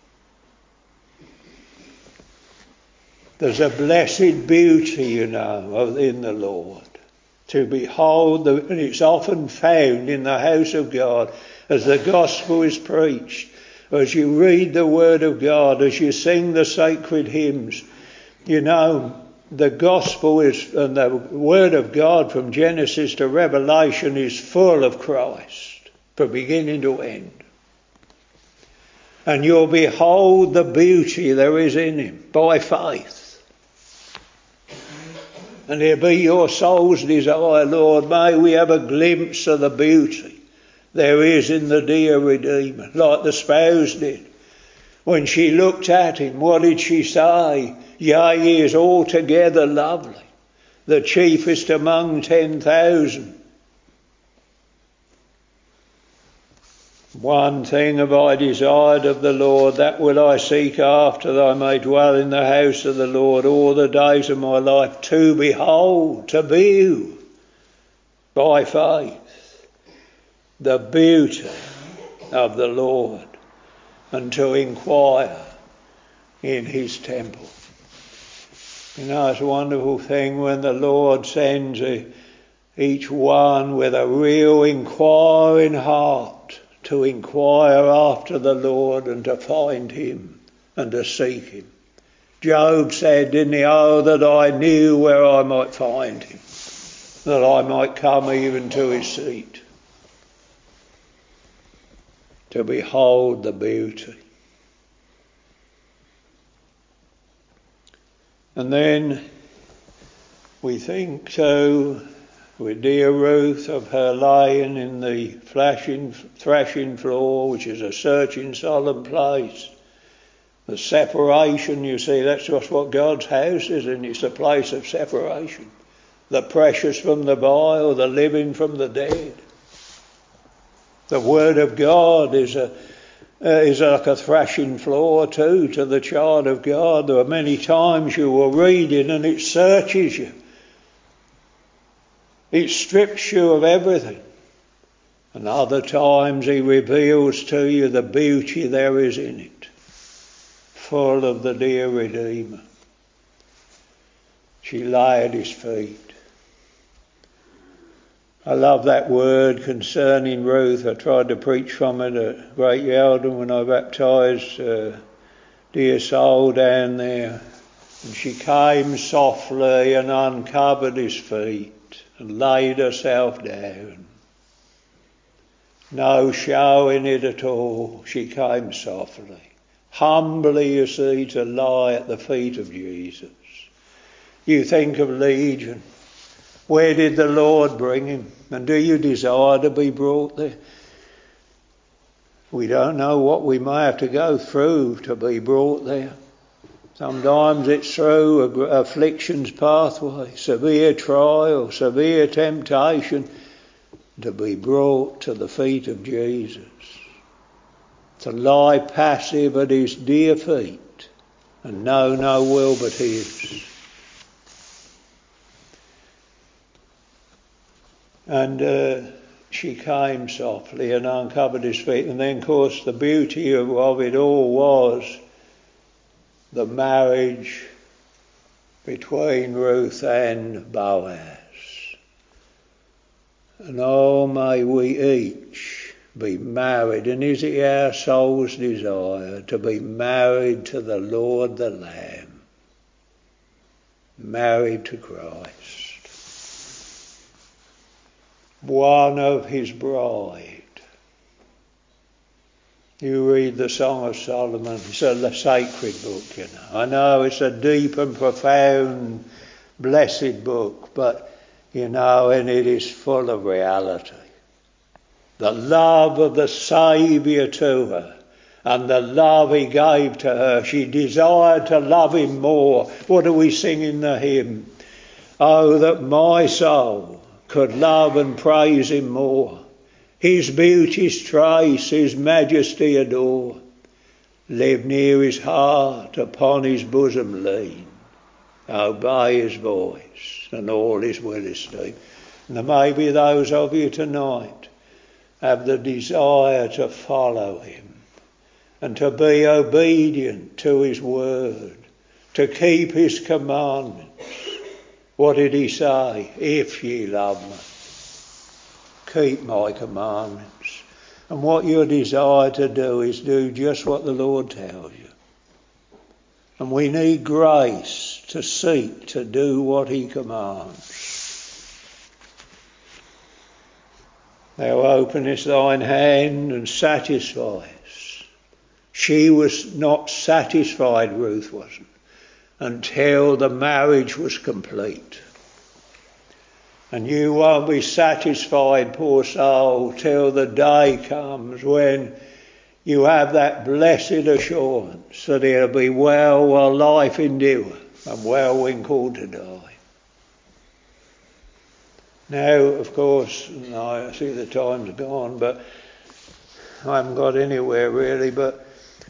[SPEAKER 2] There's a blessed beauty, you know, in the Lord. To behold, and it's often found in the house of God as the gospel is preached, as you read the word of God, as you sing the sacred hymns. You know, the gospel is, and the word of God from Genesis to Revelation is full of Christ, from beginning to end. And you'll behold the beauty there is in him by faith. And it'll be your soul's desire, Lord, may we have a glimpse of the beauty there is in the dear Redeemer, like the spouse did. When she looked at him, what did she say? Yea, he is altogether lovely, the chiefest among 10,000. One thing have I desired of the Lord, that will I seek after, that I may dwell in the house of the Lord all the days of my life, to behold, to view, by faith, the beauty of the Lord, and to inquire in his temple. You know, it's a wonderful thing when the Lord sends each one with a real inquiring heart to inquire after the Lord and to find him and to seek him. Job said, didn't he, oh, that I knew where I might find him, that I might come even to his seat, to behold the beauty. And then we think so with dear Ruth of her lying in the thrashing floor, which is a searching, solemn place. The separation, you see, that's just what God's house is, and it's a place of separation. The precious from the vile, the living from the dead. The word of God is like a thrashing floor too to the child of God. There are many times you will read it and it searches you. It strips you of everything. And other times he reveals to you the beauty there is in it, full of the dear Redeemer. She lay at his feet. I love that word concerning Ruth. I tried to preach from it at Great Yeldon when I baptised dear soul down there. And she came softly and uncovered his feet and laid herself down. No show in it at all. She came softly. Humbly, you see, to lie at the feet of Jesus. You think of Legion. Where did the Lord bring him? And do you desire to be brought there? We don't know what we may have to go through to be brought there. Sometimes it's through affliction's pathway, severe trial, severe temptation, to be brought to the feet of Jesus. To lie passive at his dear feet and know no will but his. And she came softly and uncovered his feet. And then, of course, the beauty of it all was the marriage between Ruth and Boaz. And oh, may we each be married, and is it our soul's desire to be married to the Lord the Lamb, married to Christ, one of his bride. You read the Song of Solomon, it's a sacred book, you know. I know it's a deep and profound, blessed book, but, you know, and it is full of reality. The love of the Saviour to her, and the love he gave to her. She desired to love him more. What do we sing in the hymn? Oh, that my soul could love and praise him more. His beauties trace, his majesty adore. Live near his heart, upon his bosom lean. Obey his voice, and all his will esteem. And there may be those of you tonight have the desire to follow him and to be obedient to his word, to keep his commandments. What did he say? If ye love me, keep my commandments. And what you desire to do is do just what the Lord tells you. And we need grace to seek to do what he commands. Thou openest thine hand and satisfiest. She was not satisfied, Ruth wasn't, until the marriage was complete. And you won't be satisfied, poor soul, till the day comes when you have that blessed assurance that it'll be well while life endure and well when called to die. Now, of course, I see the time's gone, but I haven't got anywhere really, but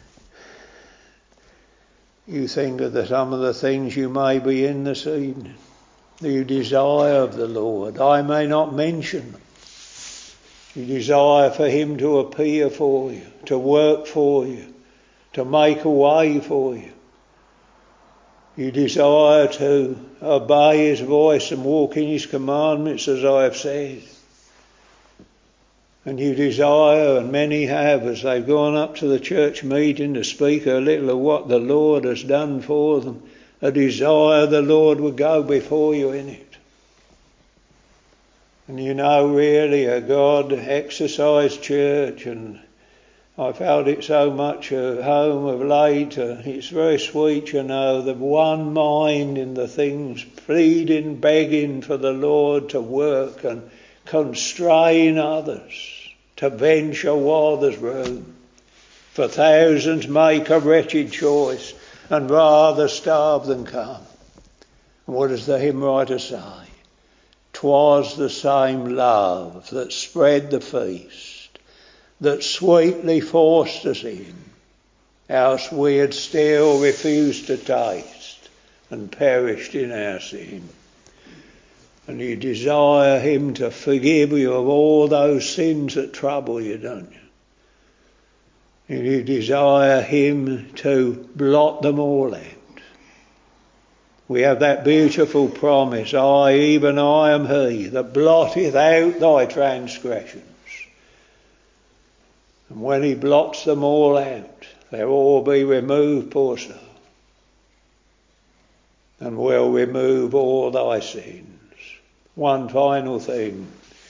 [SPEAKER 2] you think of some of the things you may be in this evening. You desire of the Lord. I may not mention them. You desire for him to appear for you, to work for you, to make a way for you. You desire to obey his voice and walk in his commandments, as I have said. And you desire, and many have, as they've gone up to the church meeting to speak a little of what the Lord has done for them, a desire the Lord would go before you in it. And you know, really, a God-exercised church, and I felt it so much at home of late. It's very sweet, you know, the one mind in the things, pleading, begging for the Lord to work and constrain others to venture while there's room. For thousands make a wretched choice and rather starve than come. What does the hymn writer say? 'Twas the same love that spread the feast, that sweetly forced us in, else we had still refused to taste and perished in our sin. And you desire him to forgive you of all those sins that trouble you, don't you? And you desire him to blot them all out. We have that beautiful promise, even I am he that blotteth out thy transgressions. And when he blots them all out, they'll all be removed, poor soul, and will remove all thy sins. One final thing.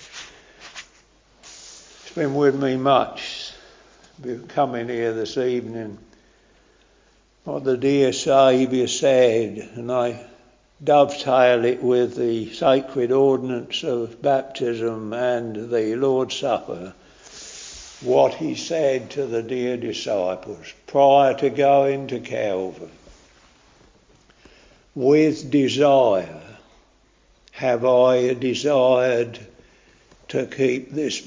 [SPEAKER 2] It's been with me much, coming here this evening, what the dear Saviour said, and I dovetail it with the sacred ordinance of baptism and the Lord's Supper. What he said to the dear disciples prior to going to Calvary. With desire have I desired to keep this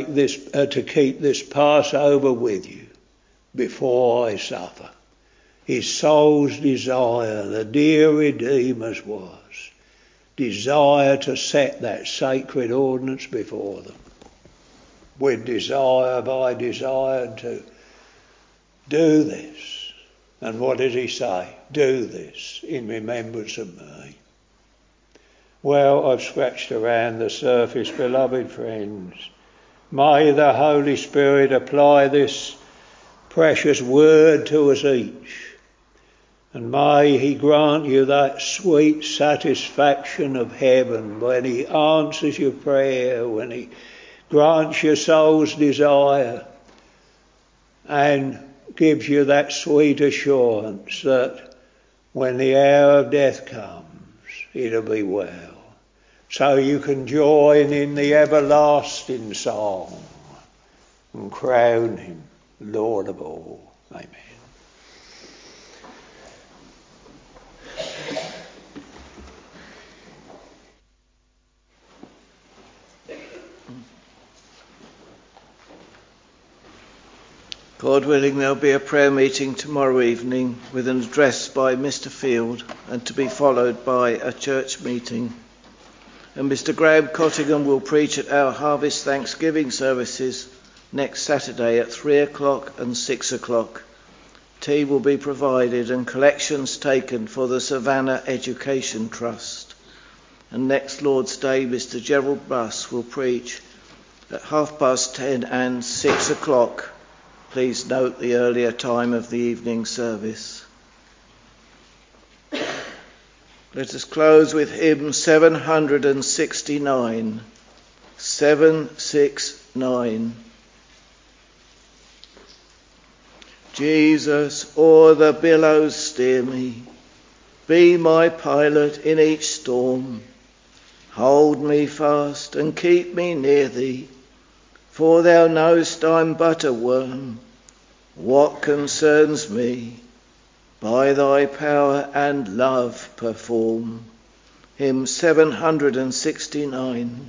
[SPEAKER 2] Passover with you before I suffer. His soul's desire, the dear Redeemer's, was desire to set that sacred ordinance before them. with desire, have I desired to do this. And what does he say? Do this in remembrance of me. Well, I've scratched around the surface, beloved friends. May the Holy Spirit apply this precious word to us each. And may he grant you that sweet satisfaction of heaven when he answers your prayer, when he grants your soul's desire and gives you that sweet assurance that when the hour of death comes, it'll be well. So you can join in the everlasting song and crown him Lord of all. Amen.
[SPEAKER 1] God willing, there'll be a prayer meeting tomorrow evening with an address by Mr. Field and to be followed by a church meeting. And Mr. Graham Cottingham will preach at our Harvest Thanksgiving services next Saturday at 3 o'clock and 6 o'clock. Tea will be provided and collections taken for the Savannah Education Trust. And next Lord's Day, Mr. Gerald Buss will preach at 10:30 and 6 o'clock. Please note the earlier time of the evening service. Let us close with hymn 769. 769. Jesus, o'er the billows steer me, be my pilot in each storm. Hold me fast and keep me near thee, for thou know'st I'm but a worm. What concerns me, by thy power and love perform. Hymn 769.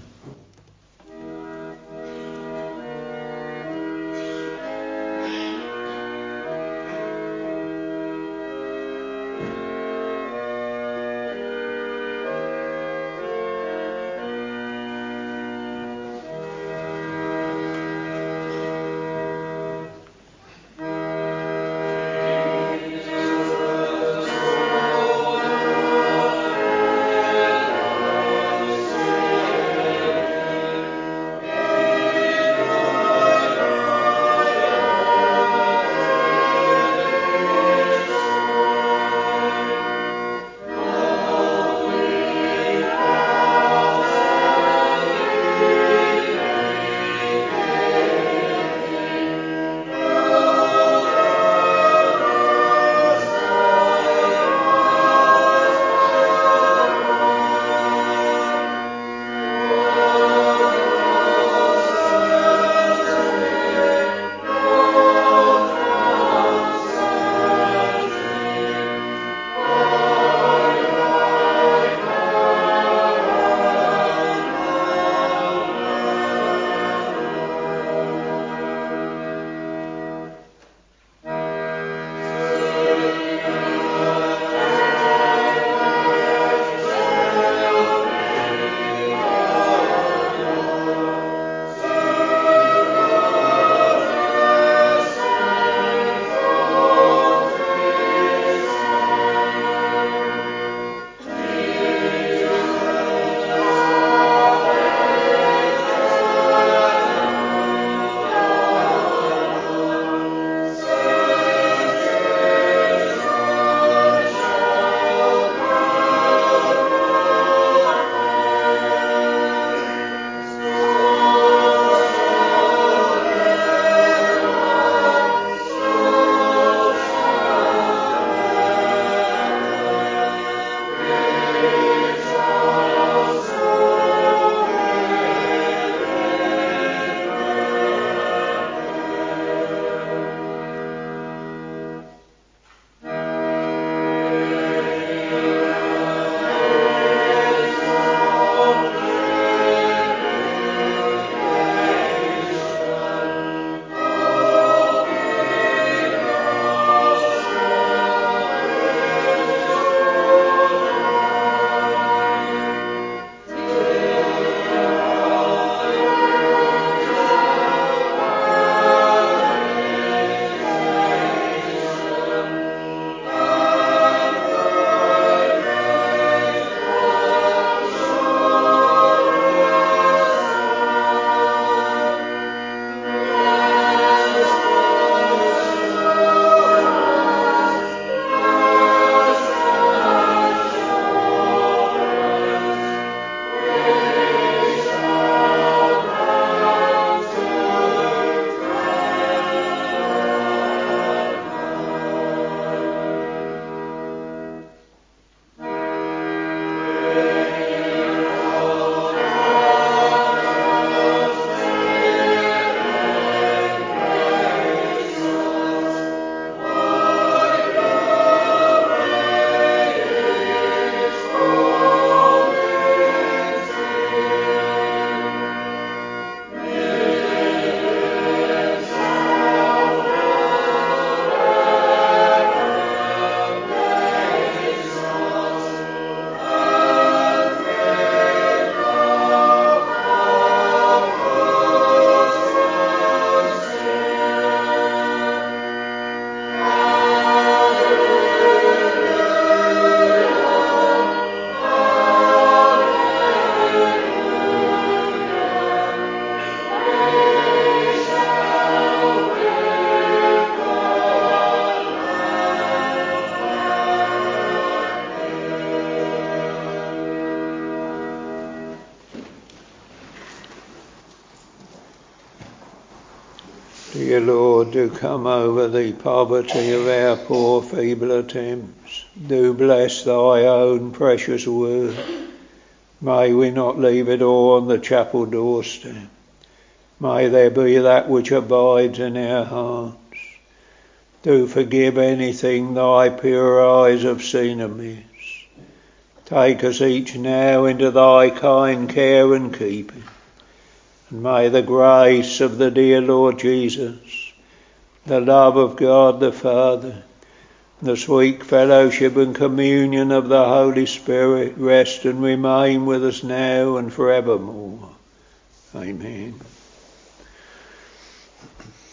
[SPEAKER 2] Dear Lord, do come over the poverty of our poor feeble attempts. Do bless thy own precious word. May we not leave it all on the chapel doorstep. May there be that which abides in our hearts. Do forgive anything thy pure eyes have seen amiss. Take us each now into thy kind care and keeping. And may the grace of the dear Lord Jesus, the love of God the Father, the sweet fellowship and communion of the Holy Spirit rest and remain with us now and forevermore. Amen.